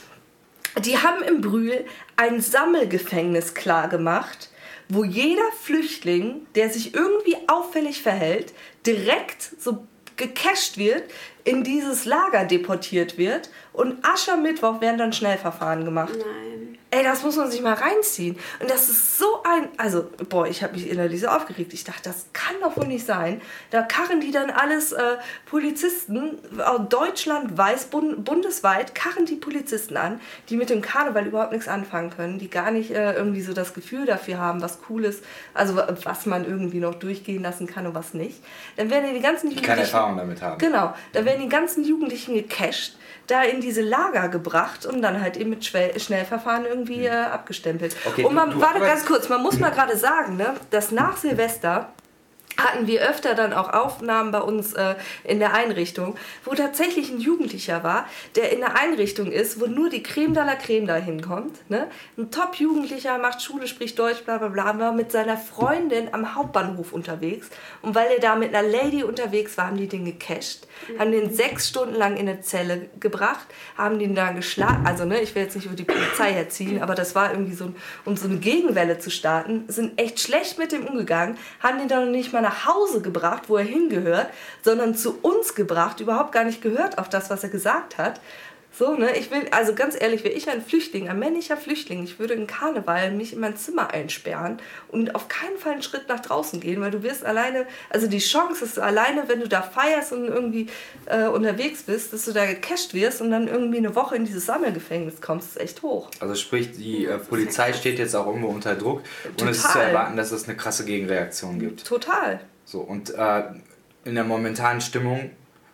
die haben in Brühl ein Sammelgefängnis klargemacht, wo jeder Flüchtling, der sich irgendwie auffällig verhält, direkt so gecasht wird, in dieses Lager deportiert wird und Aschermittwoch werden dann Schnellverfahren gemacht. Nein. Ey, das muss man sich mal reinziehen. Und das ist so ein... Also, boah, ich habe mich innerlich so aufgeregt. Ich dachte, das kann doch wohl nicht sein. Da karren die dann alles Polizisten, deutschlandweit, bundesweit, karren die Polizisten an, die mit dem Karneval überhaupt nichts anfangen können, die gar nicht irgendwie so das Gefühl dafür haben, was cool ist, also was man irgendwie noch durchgehen lassen kann und was nicht. Dann werden die ganzen Jugendlichen... Keine Erfahrung damit haben. Genau, da werden die ganzen Jugendlichen gecasht, da in diese Lager gebracht und dann halt eben mit Schnellverfahren irgendwie abgestempelt. Okay, und warte ganz kurz, man muss mal gerade sagen, ne, dass nach Silvester hatten wir öfter dann auch Aufnahmen bei uns in der Einrichtung, wo tatsächlich ein Jugendlicher war, der in der Einrichtung ist, wo nur die Creme de la Creme da hinkommt. Ne? Ein Top-Jugendlicher, macht Schule, spricht Deutsch, bla bla bla, war mit seiner Freundin am Hauptbahnhof unterwegs. Und weil er da mit einer Lady unterwegs war, haben die den gecasht, haben den 6 Stunden lang in eine Zelle gebracht, haben den da geschlagen. Also, ne, ich will jetzt nicht über die Polizei herziehen, aber das war irgendwie so, um so eine Gegenwelle zu starten, sind echt schlecht mit dem umgegangen, haben den dann nicht mal nach Hause gebracht, wo er hingehört, sondern zu uns gebracht, überhaupt gar nicht gehört auf das, was er gesagt hat. So, ne, ich will, also ganz ehrlich, wäre ich ein Flüchtling, ein männlicher Flüchtling, ich würde in Karneval mich in mein Zimmer einsperren und auf keinen Fall einen Schritt nach draußen gehen, weil du wirst alleine, also die Chance ist alleine, wenn du da feierst und irgendwie unterwegs bist, dass du da gecasht wirst und dann irgendwie eine Woche in dieses Sammelgefängnis kommst, ist echt hoch. Also sprich, die Polizei steht jetzt auch irgendwo unter Druck und es ist zu erwarten, dass es eine krasse Gegenreaktion gibt. Total. So, und in der momentanen Stimmung,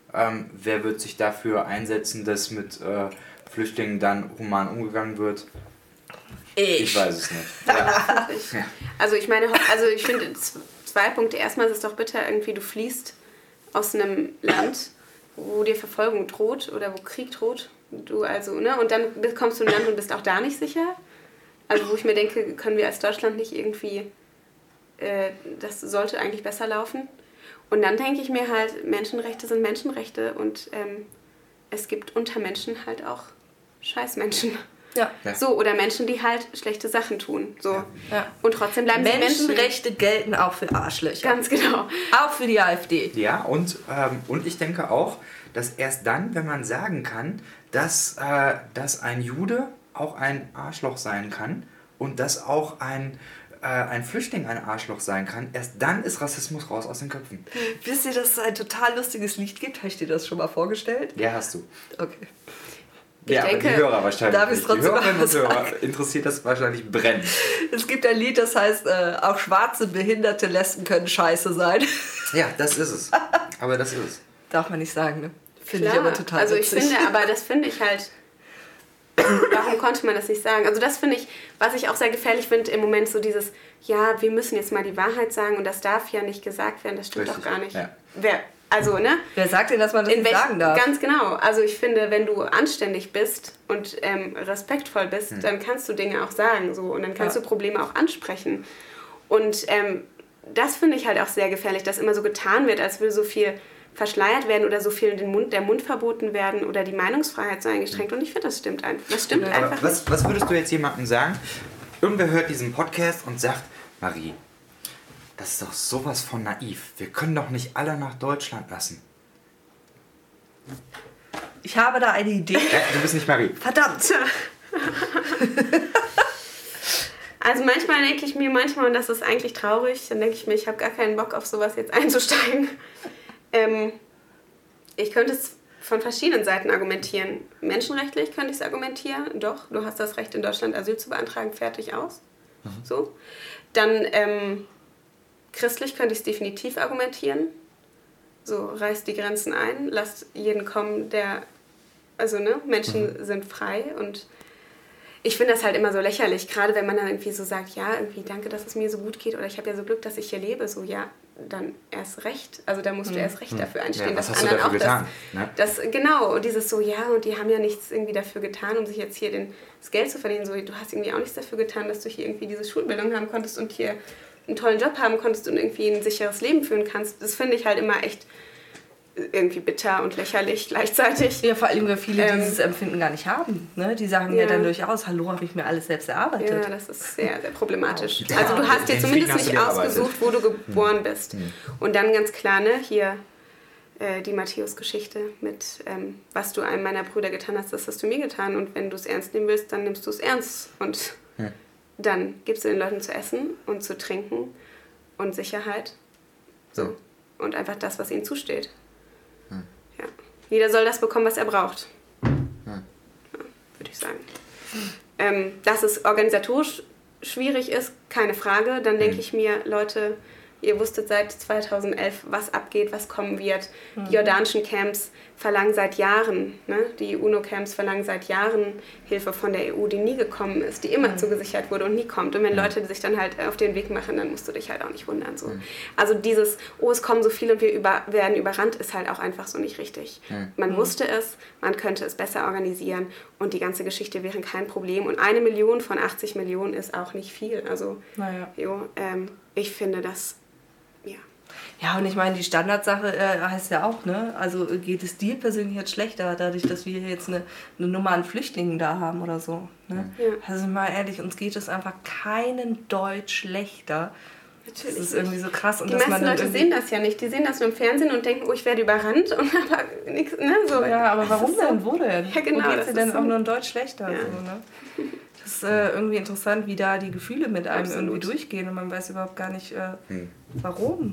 wer wird sich dafür einsetzen, dass mit Flüchtlingen dann human umgegangen wird? Ich weiß es nicht. Ja. Ja. Also ich meine, ich finde 2 Punkte. Erstmal ist es doch bitter, irgendwie du fliehst aus einem Land, wo dir Verfolgung droht oder wo Krieg droht. Du also, ne? Und dann kommst du in ein Land und bist auch da nicht sicher. Also wo ich mir denke, können wir als Deutschland nicht irgendwie, das sollte eigentlich besser laufen. Und dann denke ich mir halt, Menschenrechte sind Menschenrechte und es gibt unter Menschen halt auch Scheißmenschen. Ja. So, oder Menschen, die halt schlechte Sachen tun. So. Ja. Und trotzdem bleiben sie Menschenrechte gelten auch für Arschlöcher. Ganz genau. Auch für die AfD. Ja, und ich denke auch, dass erst dann, wenn man sagen kann, dass ein Jude auch ein Arschloch sein kann und dass auch ein Flüchtling ein Arschloch sein kann, erst dann ist Rassismus raus aus den Köpfen. Wisst ihr, dass es ein total lustiges Lied gibt? Habe ich dir das schon mal vorgestellt? Ja, hast du. Okay. Ja, denke, aber die Hörer wahrscheinlich darf nicht. Ich trotzdem die Hörerinnen und Hörer interessiert das wahrscheinlich brennend. Es gibt ein Lied, das heißt, auch schwarze, behinderte Lesben können scheiße sein. Ja, das ist es. Aber das ist es. Darf man nicht sagen, ne? Finde ich aber total also witzig. Ich finde, aber das finde ich halt, warum konnte man das nicht sagen? Also das finde ich, was ich auch sehr gefährlich finde im Moment, so dieses, ja, wir müssen jetzt mal die Wahrheit sagen und das darf ja nicht gesagt werden, das stimmt doch gar nicht. Ja. Wer sagt denn, dass man das nicht sagen darf? Ganz genau. Also ich finde, wenn du anständig bist und respektvoll bist, dann kannst du Dinge auch sagen. So, und dann kannst du Probleme auch ansprechen. Und das finde ich halt auch sehr gefährlich, dass immer so getan wird, als würde so viel verschleiert werden oder so viel der Mund verboten werden oder die Meinungsfreiheit so eingeschränkt. Und ich finde, das stimmt einfach. Das stimmt einfach. Was würdest du jetzt jemandem sagen? Irgendwer hört diesen Podcast und sagt, Marie, das ist doch sowas von naiv. Wir können doch nicht alle nach Deutschland lassen. Ich habe da eine Idee. Du bist nicht Marie. Verdammt! Also manchmal denke ich mir, und das ist eigentlich traurig, dann denke ich mir, ich habe gar keinen Bock auf sowas jetzt einzusteigen. Ich könnte es von verschiedenen Seiten argumentieren. Menschenrechtlich könnte ich es argumentieren. Doch, du hast das Recht, in Deutschland Asyl zu beantragen, fertig, aus. So. Dann christlich könnte ich es definitiv argumentieren. So, reißt die Grenzen ein, lasst jeden kommen, der... Also, ne, Menschen sind frei und ich finde das halt immer so lächerlich, gerade wenn man dann irgendwie so sagt, ja, irgendwie danke, dass es mir so gut geht oder ich habe ja so Glück, dass ich hier lebe, so ja, dann erst recht, also da musst du erst recht dafür einstehen, was dass hast du anderen dafür auch getan? das genau, und dieses so, ja, und die haben ja nichts irgendwie dafür getan, um sich jetzt hier das Geld zu verdienen, so, du hast irgendwie auch nichts dafür getan, dass du hier irgendwie diese Schulbildung haben konntest und hier einen tollen Job haben konntest und irgendwie ein sicheres Leben führen kannst, das finde ich halt immer echt irgendwie bitter und lächerlich gleichzeitig. Ja, vor allem, weil viele dieses Empfinden gar nicht haben. Ne? Die sagen ja dann durchaus, hallo, habe ich mir alles selbst erarbeitet. Ja, das ist sehr, sehr problematisch. Ja. Also du hast dir zumindest nicht ausgesucht, wo du geboren bist. Und dann ganz klar, ne, hier die Matthäus-Geschichte mit, was du einem meiner Brüder getan hast, das hast du mir getan. Und wenn du es ernst nehmen willst, dann nimmst du es ernst. Und dann gibst du den Leuten zu essen und zu trinken und Sicherheit. So. Und einfach das, was ihnen zusteht. Ja. Jeder soll das bekommen, was er braucht. Ja, würde ich sagen. Dass es organisatorisch schwierig ist, keine Frage. Dann denke ich mir, Leute, ihr wusstet seit 2011, was abgeht, was kommen wird. Die jordanischen Camps verlangen seit Jahren, ne? Die UNO-Camps verlangen seit Jahren Hilfe von der EU, die nie gekommen ist, die immer zugesichert wurde und nie kommt. Und wenn Leute sich dann halt auf den Weg machen, dann musst du dich halt auch nicht wundern. So. Also dieses, es kommen so viele und wir werden überrannt, ist halt auch einfach so nicht richtig. Man wusste es, man könnte es besser organisieren und die ganze Geschichte wäre kein Problem. Und 1 Million von 80 Millionen ist auch nicht viel. Also ich finde das... Ja, und ich meine, die Standardsache heißt ja auch, ne? Also geht es dir persönlich jetzt schlechter, dadurch, dass wir jetzt eine Nummer an Flüchtlingen da haben oder so. Ne? Ja. Also mal ehrlich, uns geht es einfach keinen Deut schlechter. Natürlich. Das ist irgendwie so krass. Und die meisten Leute sehen das ja nicht. Die sehen das nur im Fernsehen und denken, ich werde überrannt und aber nichts, ne? So. Ja, aber warum denn? Wo denn? Ja, genau. Wo geht es dir denn auch nur ein Deut schlechter? Ja. So, ne? Das ist irgendwie interessant, wie da die Gefühle mit einem irgendwie durchgehen und man weiß überhaupt gar nicht, warum.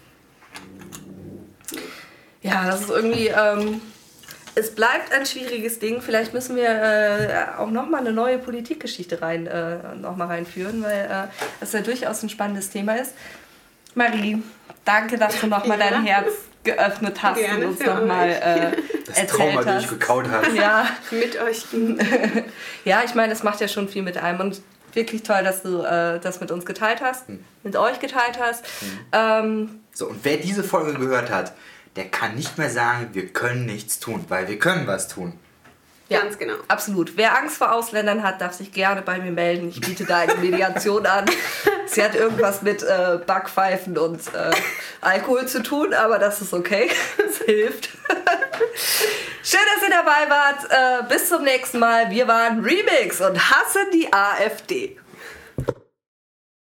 Ja, das ist irgendwie, es bleibt ein schwieriges Ding. Vielleicht müssen wir auch nochmal eine neue Politikgeschichte reinführen, weil das ja durchaus ein spannendes Thema ist. Marie, danke, dass du nochmal dein Herz geöffnet hast und uns nochmal das Trauma durchgekaut hast. Ja. Mit euch. Ja, ich meine, es macht ja schon viel mit einem und wirklich toll, dass du das mit uns geteilt hast, mit euch geteilt hast. So, und wer diese Folge gehört hat, der kann nicht mehr sagen, wir können nichts tun, weil wir können was tun. Ja, ganz genau. Absolut. Wer Angst vor Ausländern hat, darf sich gerne bei mir melden. Ich biete da eine Mediation an. Sie hat irgendwas mit Backpfeifen und Alkohol zu tun, aber das ist okay. Das hilft. Schön, dass ihr dabei wart. Bis zum nächsten Mal. Wir waren Remix und hassen die AfD.